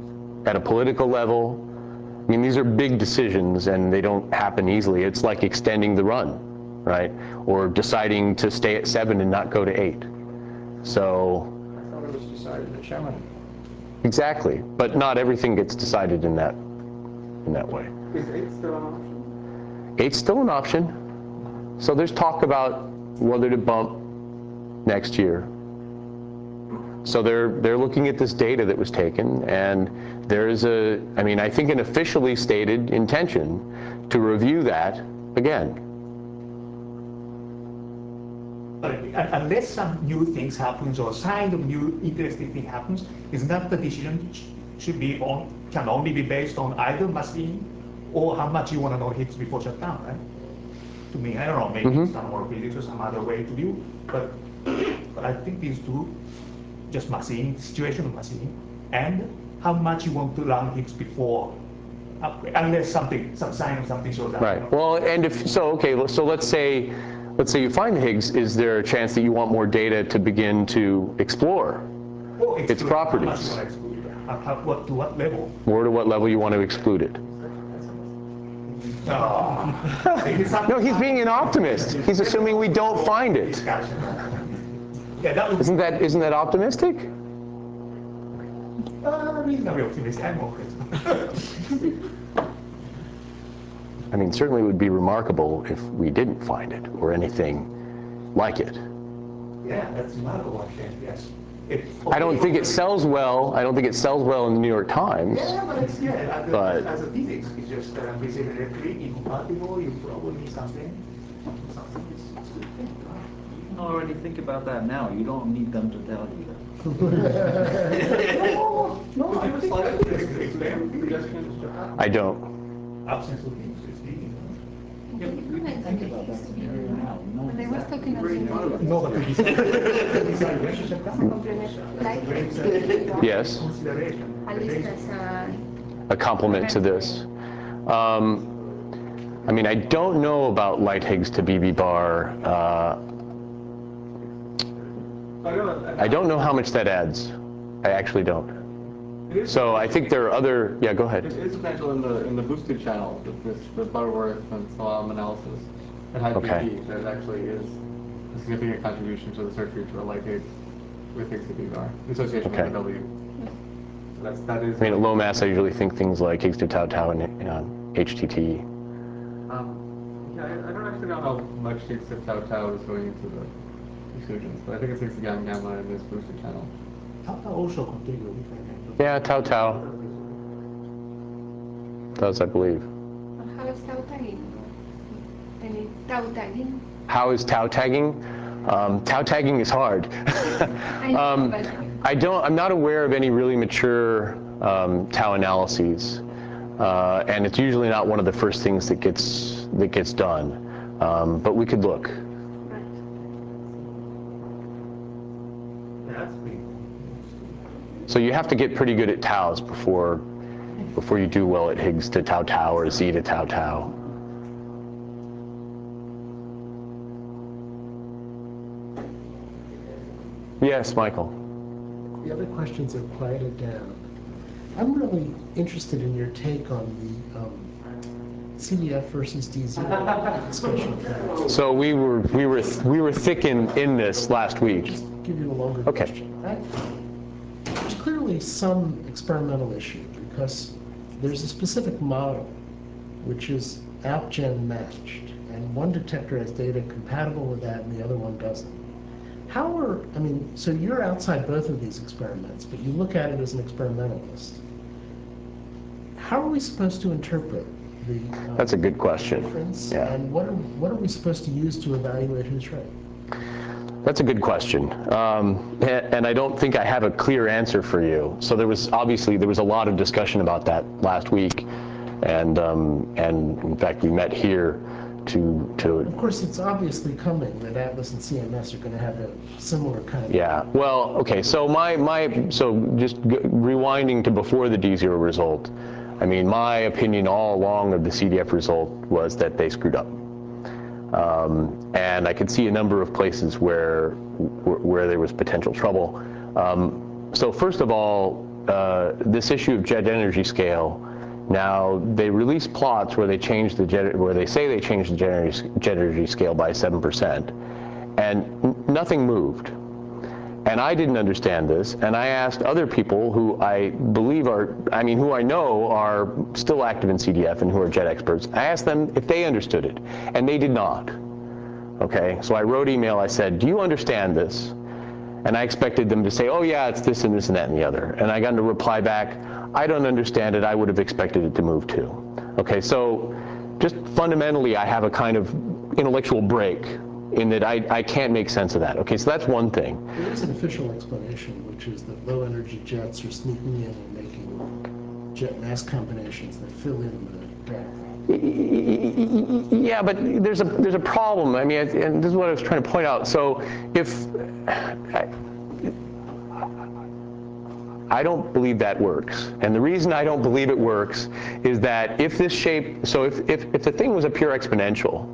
at a political level. I mean, these are big decisions and they don't happen easily. It's like extending the run, right? Or deciding to stay at seven and not go to eight. So. I thought it was decided at Chamonix. Exactly, but not everything gets decided in that in that way. Is eight still an option? Eight's still an option. So there's talk about whether to bump next year. So they're they're looking at this data that was taken, and there is a, I mean, I think an officially stated intention to review that again. But unless some new things happens or sign of new interesting thing happens, is that the decision sh should be on, can only be based on either machine or how much you want to know hits before shutdown, right? To me, I don't know, maybe Mm-hmm. some more physics or some other way to view, but, but I think these two, just machine, situation of machine, and how much you want to run hits before upgrade, unless something, some sign of something shows up. Right. Well, and if so, okay. So let's say, let's say you find the Higgs. Is there a chance that you want more data to begin to explore Or its exclude, properties? How much you want to exclude? How, how, what, to what level? Or to what level you want to exclude it? Oh. Maybe some- No, he's being an optimist. He's assuming we don't find it. Discussion. Yeah, that would Isn't that isn't that optimistic? uh, reasonably optimistic. I'm optimistic. I mean, certainly it would be remarkable if we didn't find it or anything like it. Yeah, that's another one thing, yes. It, I don't think it sells well. I don't think it sells well in the New York Times. Yeah, but it's, yeah, as, But- a, as a physics, it's just uh, basically electric, incompatible, you probably need something. Something is, it's a good thing, right? You can already think about that now. You don't need them to tell you that. No, no, I Could you think slide I it think to it's the great. suggestions? I don't. Absence of things is leading. Yeah, but you can think about that scenario now. No When I one's was that talking worried about about it. No, but to decide, to decide when to shut down. Like, Yes, Consideration. at least as a, a complement to this. Um, I mean, I don't know about light Higgs to B B bar. Uh, I don't, I don't know how much that adds. I actually don't. It is, So I think there are other. Yeah, go It ahead. is potential in the in the boosted channel with this with Butterworth and Salam analysis at high Okay. P P that actually is a significant contribution to the search feature of light Higgs with Higgs to B bar in association Okay. with the W. So that's that is. I mean, at low mass, I usually think things like Higgs to tau tau and uh, H T T. Um, yeah, I, I don't actually know how much Higgs to tau tau is going into the exclusions, but I think it's Higgs to gamma gamma in this boosted channel. Tata also contribute different. Yeah, tau tau does, I believe. how is tau tagging? Any tau tagging? How is tau tagging? Um, tau tagging is hard. I know, um, but I don't. I'm not aware of any really mature um, tau analyses, uh, and it's usually not one of the first things that gets that gets done. Um, but we could look. right. That's pretty. So you have to get pretty good at taus before before you do well at Higgs to tau tau or Z to tau tau. Yes, Michael. The other questions have quieted down. I'm really interested in your take on the um, C D F versus D zero discussion. So we were we were we were thick in in this last week. Just give you a longer Okay. question. I- There's clearly some experimental issue because there's a specific model which is AppGen matched, and one detector has data compatible with that and the other one doesn't. How are, I mean, so you're outside both of these experiments, but you look at it as an experimentalist. How are we supposed to interpret the uh, That's a good question. difference? Yeah. And what are, what are we supposed to use to evaluate who's right? That's a good question, um, and, and I don't think I have a clear answer for you. So there was obviously there was a lot of discussion about that last week, and um, and in fact we met here to to Of course, it's obviously coming that Atlas and C M S are going to have a similar kind of. yeah. Well, okay. So my my so just g rewinding to before the D zero result, I mean my opinion all along of the C D F result was that they screwed up. Um, and I could see a number of places where where there was potential trouble. Um, so first of all, uh, this issue of jet energy scale. Now they release plots where they change the jet, where they say they changed the jet energy, jet energy scale by seven percent, and n nothing moved. And I didn't understand this, and I asked other people who I believe are, I mean, who I know are still active in C D F and who are jet experts. I asked them if they understood it, and they did not. Okay, so I wrote email, I said, do you understand this? And I expected them to say, oh yeah, it's this and this and that and the other. And I got a reply back, I don't understand it, I would have expected it to move too. Okay, so just fundamentally I have a kind of intellectual break in that I, I can't make sense of that. Okay, so that's one thing. There is an official explanation, which is that low energy jets are sneaking in and making jet mass combinations that fill in the gap. Yeah, but there's a there's a problem. I mean, and this is what I was trying to point out. So if I, I don't believe that works, and the reason I don't believe it works is that if this shape, so if if, if the thing was a pure exponential,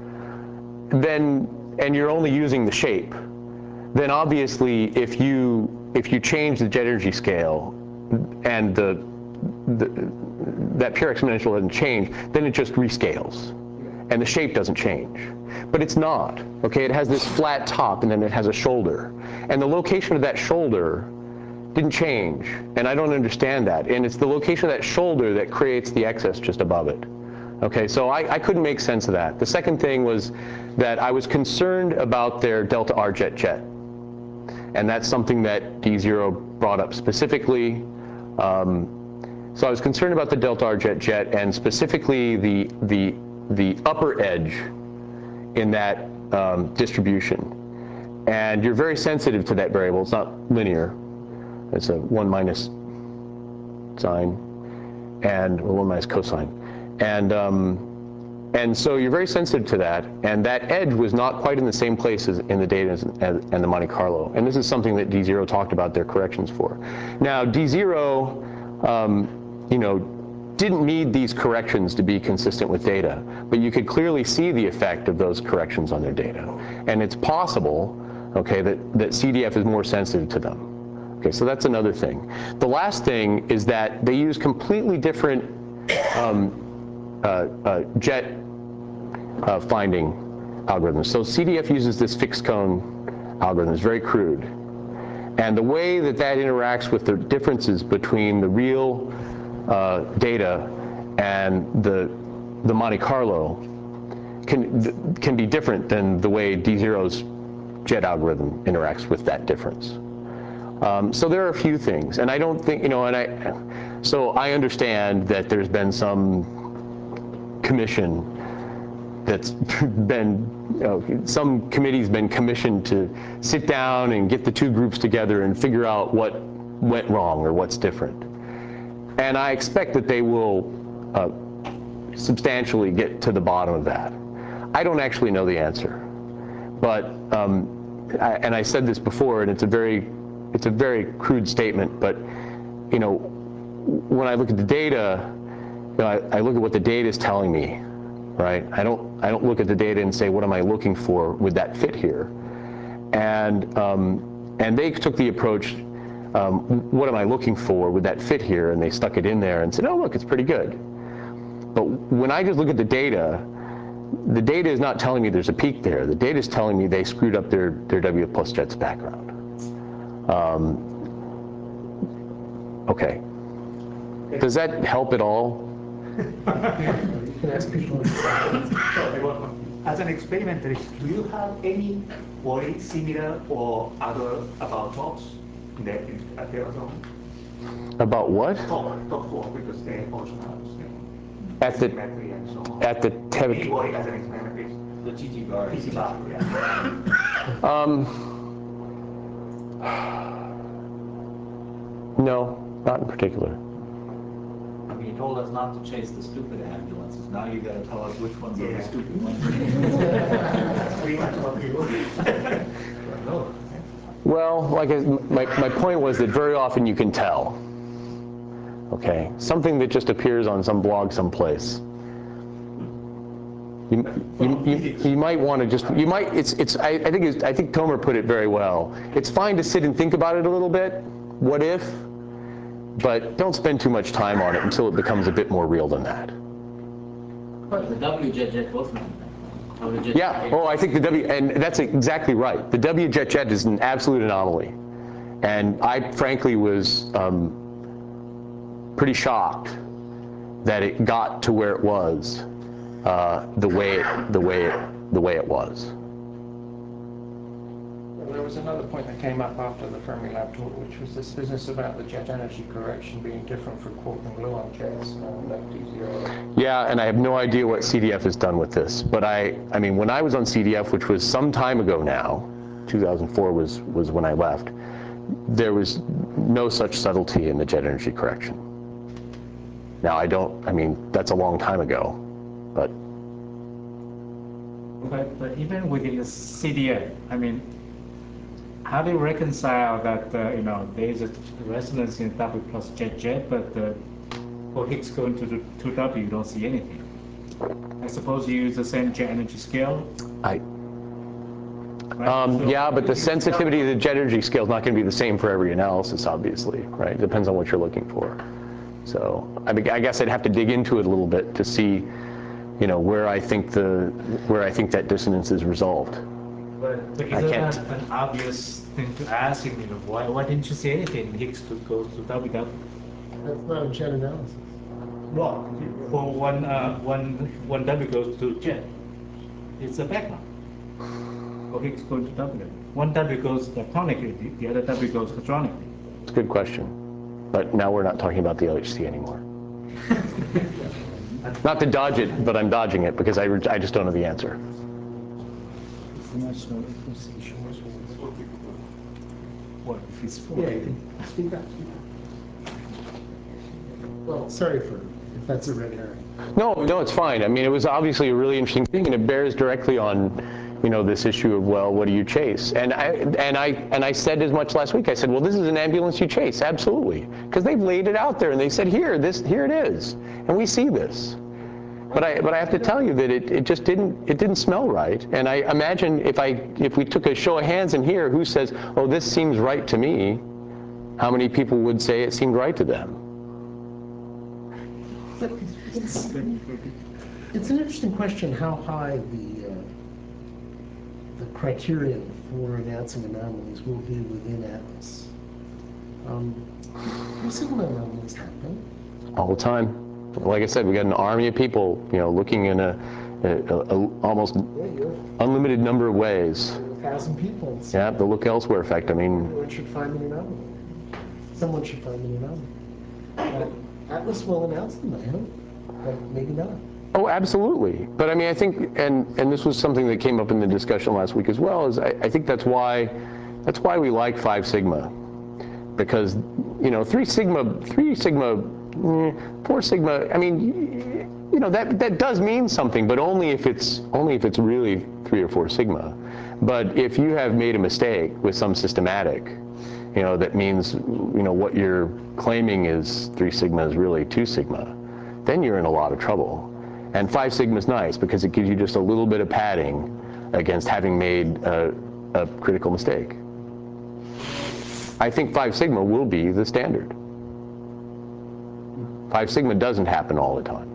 then and you're only using the shape, then obviously if you if you change the jet energy scale and the The, that pure exponential doesn't change, then it just rescales, and the shape doesn't change. But it's not, okay? It has this flat top, and then it has a shoulder. And the location of that shoulder didn't change, and I don't understand that. And it's the location of that shoulder that creates the excess just above it. Okay, so I, I couldn't make sense of that. The second thing was that I was concerned about their delta R jet jet. And that's something that D zero brought up specifically. Um, So I was concerned about the delta R jet jet, and specifically the the the upper edge in that um, distribution. And you're very sensitive to that variable. It's not linear. It's a one minus sine, and or one minus cosine, and um, and so you're very sensitive to that. And that edge was not quite in the same place as in the data as, as, and the Monte Carlo. And this is something that D zero talked about their corrections for. Now D zero. Um, you know, didn't need these corrections to be consistent with data, but you could clearly see the effect of those corrections on their data. And it's possible, okay, that, that C D F is more sensitive to them. Okay, so that's another thing. The last thing is that they use completely different um, uh, uh, jet uh, finding algorithms. So C D F uses this fixed cone algorithm. It's very crude. And the way that that interacts with the differences between the real uh, data and the, the Monte Carlo can, can be different than the way D zero's jet algorithm interacts with that difference. Um, so there are a few things, and I don't think, you know, and I, so I understand that there's been some commission that's been, you know, some committee's been commissioned to sit down and get the two groups together and figure out what went wrong or what's different. And I expect that they will uh, substantially get to the bottom of that. I don't actually know the answer, but um, I, and I said this before, and it's a very, it's a very crude statement, but you know, when I look at the data, you know, I, I look at what the data is telling me. Right? I don't, I don't look at the data and say, what am I looking for? Would that fit here? And, um, and they took the approach, um, what am I looking for? Would that fit here? And they stuck it in there and said, oh, look, it's pretty good. But when I just look at the data, the data is not telling me there's a peak there. The data is telling me they screwed up their, their W plus jets background. Um, okay. Does that help at all? As an experimentalist, do you have any worry similar or other about talks in the, in, at the other? About what? Talk, talk for, because they also have at the symmetry and so on. at the Any worry as an experimentalist? The T T bar. T T bar, yeah. Um, no, not in particular. I mean, you told us not to chase the stupid ambulances. Now you got to tell us which ones yeah. are the stupid ones. That's pretty much what we do. Well, like I, my my point was that very often you can tell. Okay, something that just appears on some blog someplace. You, you, you, you might want to just, you might, it's, it's, I, I think it's, I think Tomer put it very well. It's fine to sit and think about it a little bit. What if? but don't spend too much time on it until it becomes a bit more real than that. But the W jet jet wasn't. W jet Yeah, jet. oh, I think the W, and that's exactly right. The W jet jet is an absolute anomaly. And I frankly was um, pretty shocked that it got to where it was, uh, the way it, the way it, the way it was. Well, there was another point that came up after the Fermilab talk, which was this business about the jet energy correction being different from quark and gluon jets. Uh, left D zero. Yeah, and I have no idea what C D F has done with this, but I, I mean, when I was on C D F, which was some time ago now, two thousand four was, was when I left, there was no such subtlety in the jet energy correction. Now I don't, I mean, that's a long time ago, but. But, but even within the C D F, I mean, how do you reconcile that, uh, you know, there is a resonance in W plus jet jet, but uh, for Higgs going to the two W, you don't see anything? I suppose you use the same jet energy scale? I, right? um, So yeah, but the sensitivity of the jet energy scale is not going to be the same for every analysis, obviously, right? It depends on what you're looking for. So I, mean, I guess I'd have to dig into it a little bit to see, you know, where I think the where I think that dissonance is resolved. But, but I isn't can't. that an obvious thing to ask him, you know, why, why didn't you see anything in Higgs to go to W W? That's not a jet analysis. Well, for one, uh, one, one W goes to jet, it's a background. For Higgs going to W. One W goes electronically, the, the other W goes hadronically. It's a good question, but now we're not talking about the L H C anymore. Not to dodge it, but I'm dodging it because I, I just don't know the answer. What if it's four? Yeah, you can speak up. Well, sorry for if that's a red herring. No, no, it's fine. I mean, it was obviously a really interesting thing, and it bears directly on, you know, this issue of, well, what do you chase? And I and I and I said as much last week. I said, well, this is an ambulance you chase, absolutely, because they've laid it out there, and they said, here, this, here it is, and we see this. But I but I have to tell you that it, it just didn't it didn't smell right. And I imagine if I if we took a show of hands in here, who says, oh, this seems right to me, how many people would say it seemed right to them? But it's, it's an interesting question how high the uh, the criterion for announcing anomalies will be within ATLAS. Um, Sigma anomalies happen. All the time. Like I said, we got an army of people, you know, looking in a, a, a almost Yeah, you have unlimited number of ways. a thousand people. So Yeah, the look elsewhere effect. I mean, everyone should find an anomaly. Someone should find an anomaly. Uh, ATLAS will announce them, I hope, but maybe not. oh, absolutely. But I mean, I think, and and this was something that came up in the discussion last week as well. Is I, I think that's why that's why we like Five Sigma, because you know, Three Sigma, Three Sigma. Four Sigma, I mean, you know, that that does mean something, but only if it's only if it's really three or four Sigma. But if you have made a mistake with some systematic, you know, that means, you know, what you're claiming is three Sigma is really two Sigma, then you're in a lot of trouble. And Five Sigma is nice because it gives you just a little bit of padding against having made a, a critical mistake. I think Five Sigma will be the standard. Five Sigma doesn't happen all the time.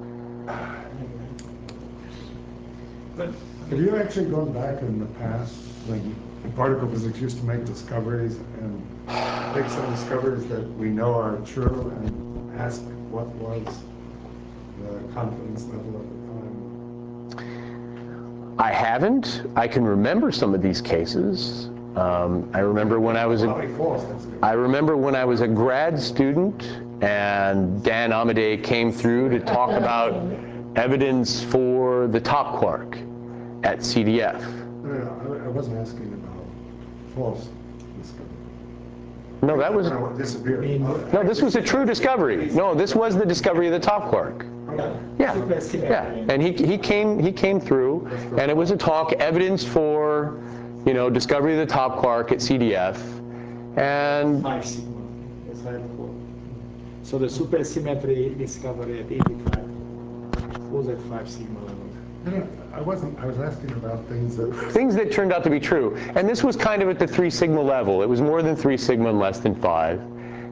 Have you actually gone back in the past when particle physics used to make discoveries and make some discoveries that we know are true and ask what was the confidence level at the time? I haven't. I can remember some of these cases. Um, I remember when I was a, I remember when I was a grad student and Dan Amadei came through to talk about evidence for the top quark at C D F. No, no, I wasn't asking about false discovery. No, that was, No, disappeared. no, this was a true discovery. No, this was the discovery of the top quark. Yeah, yeah, and he, he came he came through, and it was a talk, evidence for, you know, discovery of the top quark at C D F, and Five Sigma, as I recall. So the supersymmetry discovery at eighty-five was at Five Sigma level. No, no, I wasn't. I was asking about things that. things that turned out to be true. And this was kind of at the three sigma level. It was more than three sigma and less than five.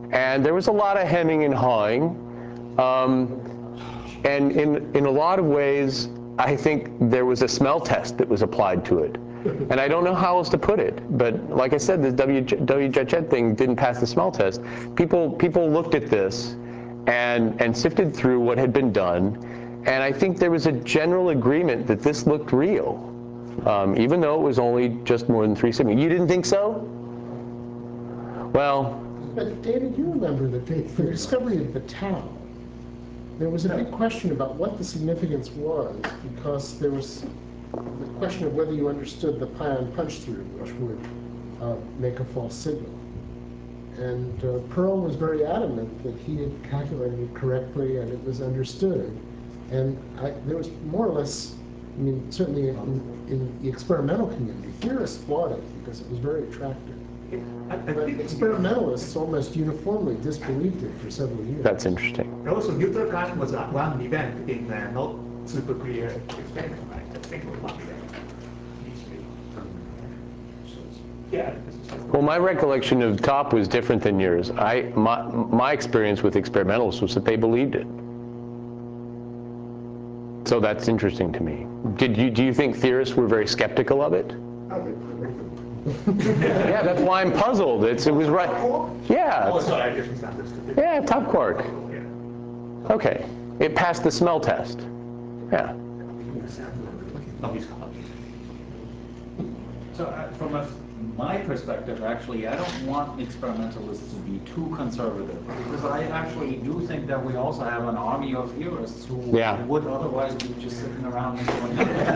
and there was a lot of hemming and hawing. Um, and in, in a lot of ways, I think there was a smell test that was applied to it. And I don't know how else to put it, but like I said, the W Jet Jet thing didn't pass the smell test. People, people looked at this and, and sifted through what had been done, and I think there was a general agreement that this looked real, um, even though it was only just more than three sigma. You didn't think so? Well. But David, you remember that the, the discovery of the tau, there was a big question about what the significance was, because there was the question of whether you understood the pion punch-through, which would uh, make a false signal. And uh, Pearl was very adamant that he had calculated it correctly and it was understood. And I, there was more or less, I mean, certainly in, in the experimental community, theorists bought it because it was very attractive. I, I But think experimentalists almost uniformly disbelieved it for several years. That's interesting. also neutral casting was one event in uh, not super clear experiment, right? I think it was one event. Yeah. Well, my recollection of TOP was different than yours. I, my, my experience with experimentalists was that they believed it. So that's interesting to me. Did you, do you think theorists were very skeptical of it? Yeah, that's why I'm puzzled. It's, it was right. Yeah. Oh, sorry, I just misunderstood. Yeah, top quark. Okay. It passed the smell test. Yeah. So uh, from a, my perspective, actually, I don't want experimentalists to be too conservative, because I actually do think that we also have an army of theorists who Yeah. would otherwise be just sitting around and going,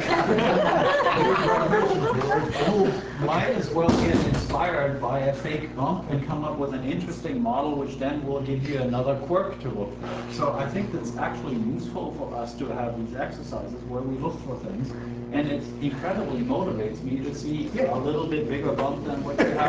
who might as well get inspired by a fake bump and come up with an interesting model, which then will give you another quirk to look for. So I think that's actually useful for us to have these exercises where we look for things, and it incredibly motivates me to see a little bit bigger bump than what you have.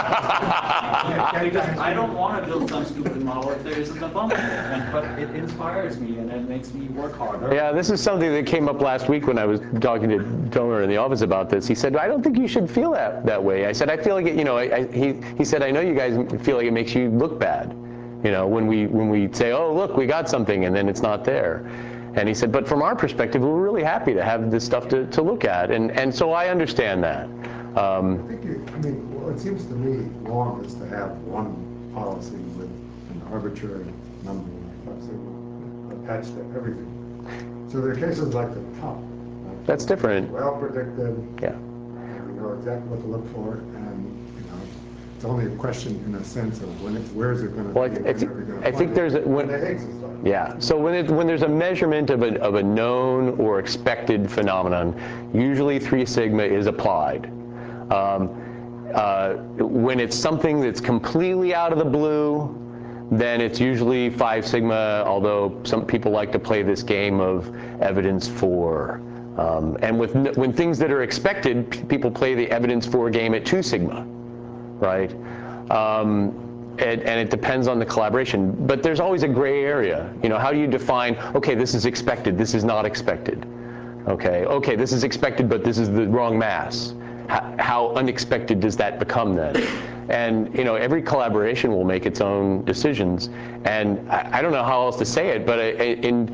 Because I don't want to build some stupid model if there isn't a bump in it, and, but it inspires me and it makes me work harder. Yeah, this is something that came up last week when I was talking to Tomer in the office about this. He said, I don't think you should feel that, that way. I said, I feel like it, you know, I, I, he, he said, I know you guys feel like it makes you look bad, you know, when we, when we say, oh, look, we got something, and then it's not there. And he said, but from our perspective, we're really happy to have this stuff to, to look at. And, and so I understand that. Um, I think, it, I mean, well, it seems to me wrong is to have one policy with an arbitrary number of sigma attached to everything. So there are cases like the top. Right? That's different. Well predicted. Yeah. We know exactly what to look for, and you know, it's only a question in a sense of when it, where is it going to well, be? I, th When I think there's a, when, the Higgs is like. yeah. So when it, when there's a measurement of a of a known or expected phenomenon, usually three sigma is applied. Um, uh, when it's something that's completely out of the blue, then it's usually five sigma, although some people like to play this game of evidence for. Um, and with when things that are expected, people play the evidence for game at two sigma, right? Um, and, and it depends on the collaboration. But there's always a gray area. You know, how do you define, okay, this is expected, this is not expected? Okay, okay, this is expected, but this is the wrong mass. How, how unexpected does that become then? And you know, every collaboration will make its own decisions. And I, I don't know how else to say it, but in,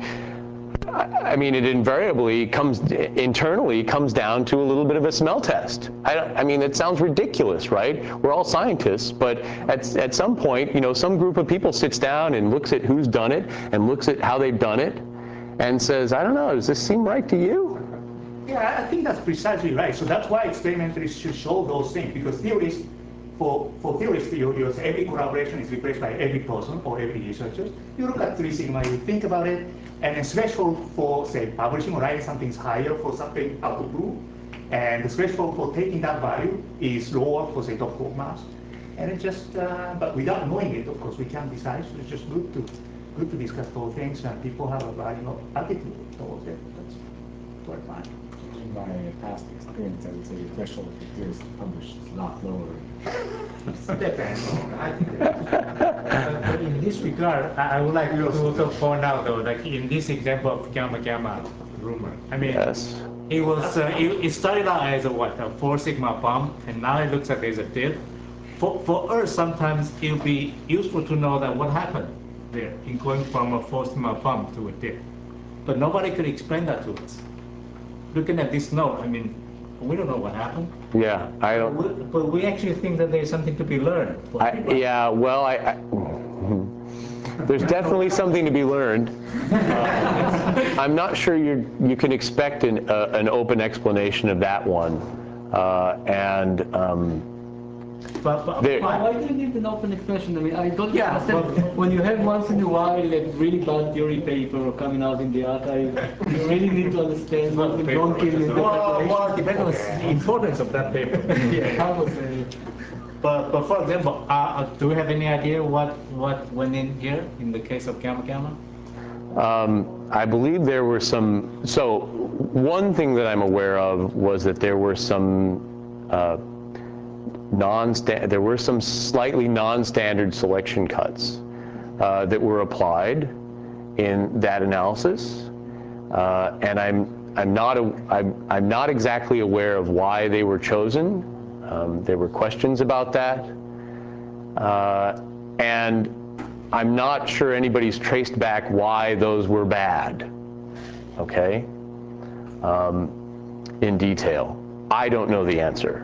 I mean, it invariably comes internally comes down to a little bit of a smell test. I, don't, I mean, it sounds ridiculous, right? We're all scientists, but at at some point, you know, some group of people sits down and looks at who's done it and looks at how they've done it, and says, I don't know, does this seem right to you? Yeah, I think that's precisely right. So that's why experimentalists should show those things, because theorists, for, for theorists, you, you say every collaboration is replaced by every person or every researcher. You look at three sigma, you think about it, and the threshold for, say, publishing or writing something is higher for something out of proof, and the threshold for taking that value is lower for, say, dot quark mass. And it just, uh, but without knowing it, of course, we can't decide. So it's just good to, good to discuss those things, and people have a value attitude towards it. That's quite fine. In my past experience, I would say the threshold for theorists to publish is a lot lower. Depends. But in this regard, I would like to also point out, though, like in this example of gamma gamma rumor, I mean, Yes. it was uh, it, it started out as a what a four sigma bump, and now it looks like there's a dip. for, for us, sometimes it'll be useful to know that what happened there in going from a four sigma pump to a dip. But nobody could explain that to us. Looking at this note, I mean, we don't know what happened. Yeah, I don't. But we, but we actually think that there's something to be learned. I, yeah, well, I, I there's definitely something to be learned. Uh, I'm not sure you you can expect an uh, an open explanation of that one, uh, and. Um, But, but why, why do you need an open expression? I mean, I don't Yeah, understand. When you have once in a while a really bad theory paper coming out in the archive, you really need to understand what the donkey is. Well, well, it depends on the importance of that paper. Yeah, I would say. But, but for example, uh, do we have any idea what, what went in here in the case of Gamma Gamma? Um, I believe there were some, so one thing that I'm aware of was that there were some uh, non there were some slightly non-standard selection cuts uh, that were applied in that analysis, uh, and I'm I'm not a, I'm I'm not exactly aware of why they were chosen. Um, there were questions about that, uh, and I'm not sure anybody's traced back why those were bad. Okay, um, in detail, I don't know the answer.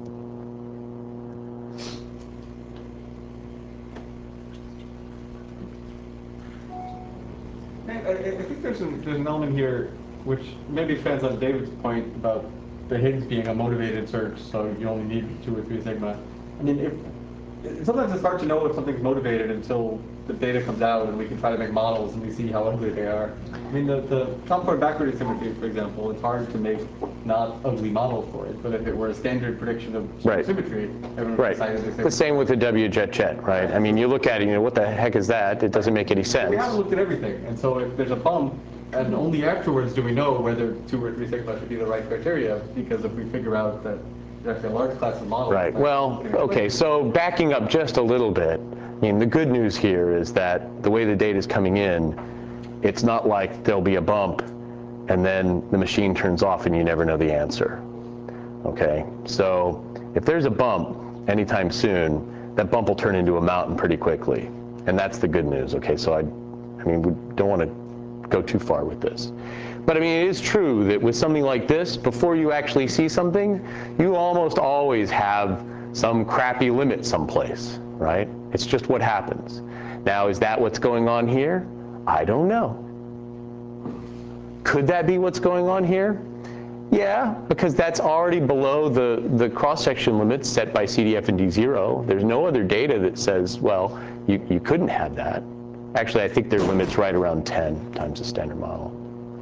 I, I think there's an, there's an element here which maybe expands on David's point about the Higgs being a motivated search, so you only need two or three sigma. I mean, if, sometimes it's hard to know if something's motivated until the data comes out and we can try to make models and we see how ugly they are. I mean, the, the Compton backward asymmetry, for example, it's hard to make not ugly models for it, but if it were a standard prediction of Right. symmetry, everyone would Right. decide that they The same with the W jet jet, right? I mean, you look at it, you know, what the heck is that? It doesn't make any sense. We haven't looked at everything, and so if there's a bump, and only afterwards do we know whether two or three sigma should be the right criteria, because if we figure out that there's actually a large class of models. Right. Well, okay, so backing up just a little bit, I mean, the good news here is that the way the data is coming in, it's not like there'll be a bump and then the machine turns off and you never know the answer. Okay, so if there's a bump anytime soon, that bump will turn into a mountain pretty quickly, and that's the good news. Okay, so I, I mean, we don't want to go too far with this. But I mean, it is true that with something like this, before you actually see something, you almost always have some crappy limit someplace, right? It's just what happens. Now, is that what's going on here? I don't know. Could that be what's going on here? Yeah, because that's already below the, the cross-section limits set by C D F and D zero. There's no other data that says, well, you, you couldn't have that. Actually, I think their limit's right around ten times the standard model.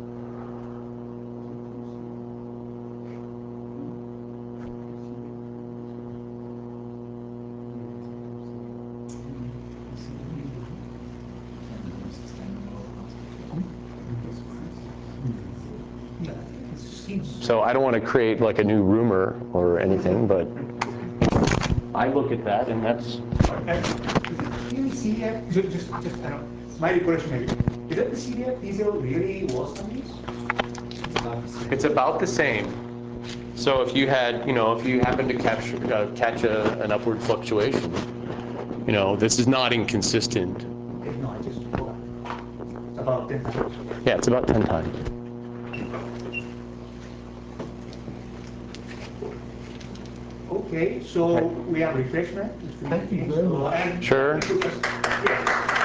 So I don't want to create like a new rumor or anything, but I look at that and that's. In C D F, just, just, just I don't know, my question maybe, is that the C D F diesel really worse than this? It's about the same. So if you had, you know, if you happen to catch, uh, catch a, an upward fluctuation, you know, this is not inconsistent. No, I just, it's about ten times. Yeah, it's about ten times. Okay, so we have refreshment. Thank you very much. Sure. Yeah.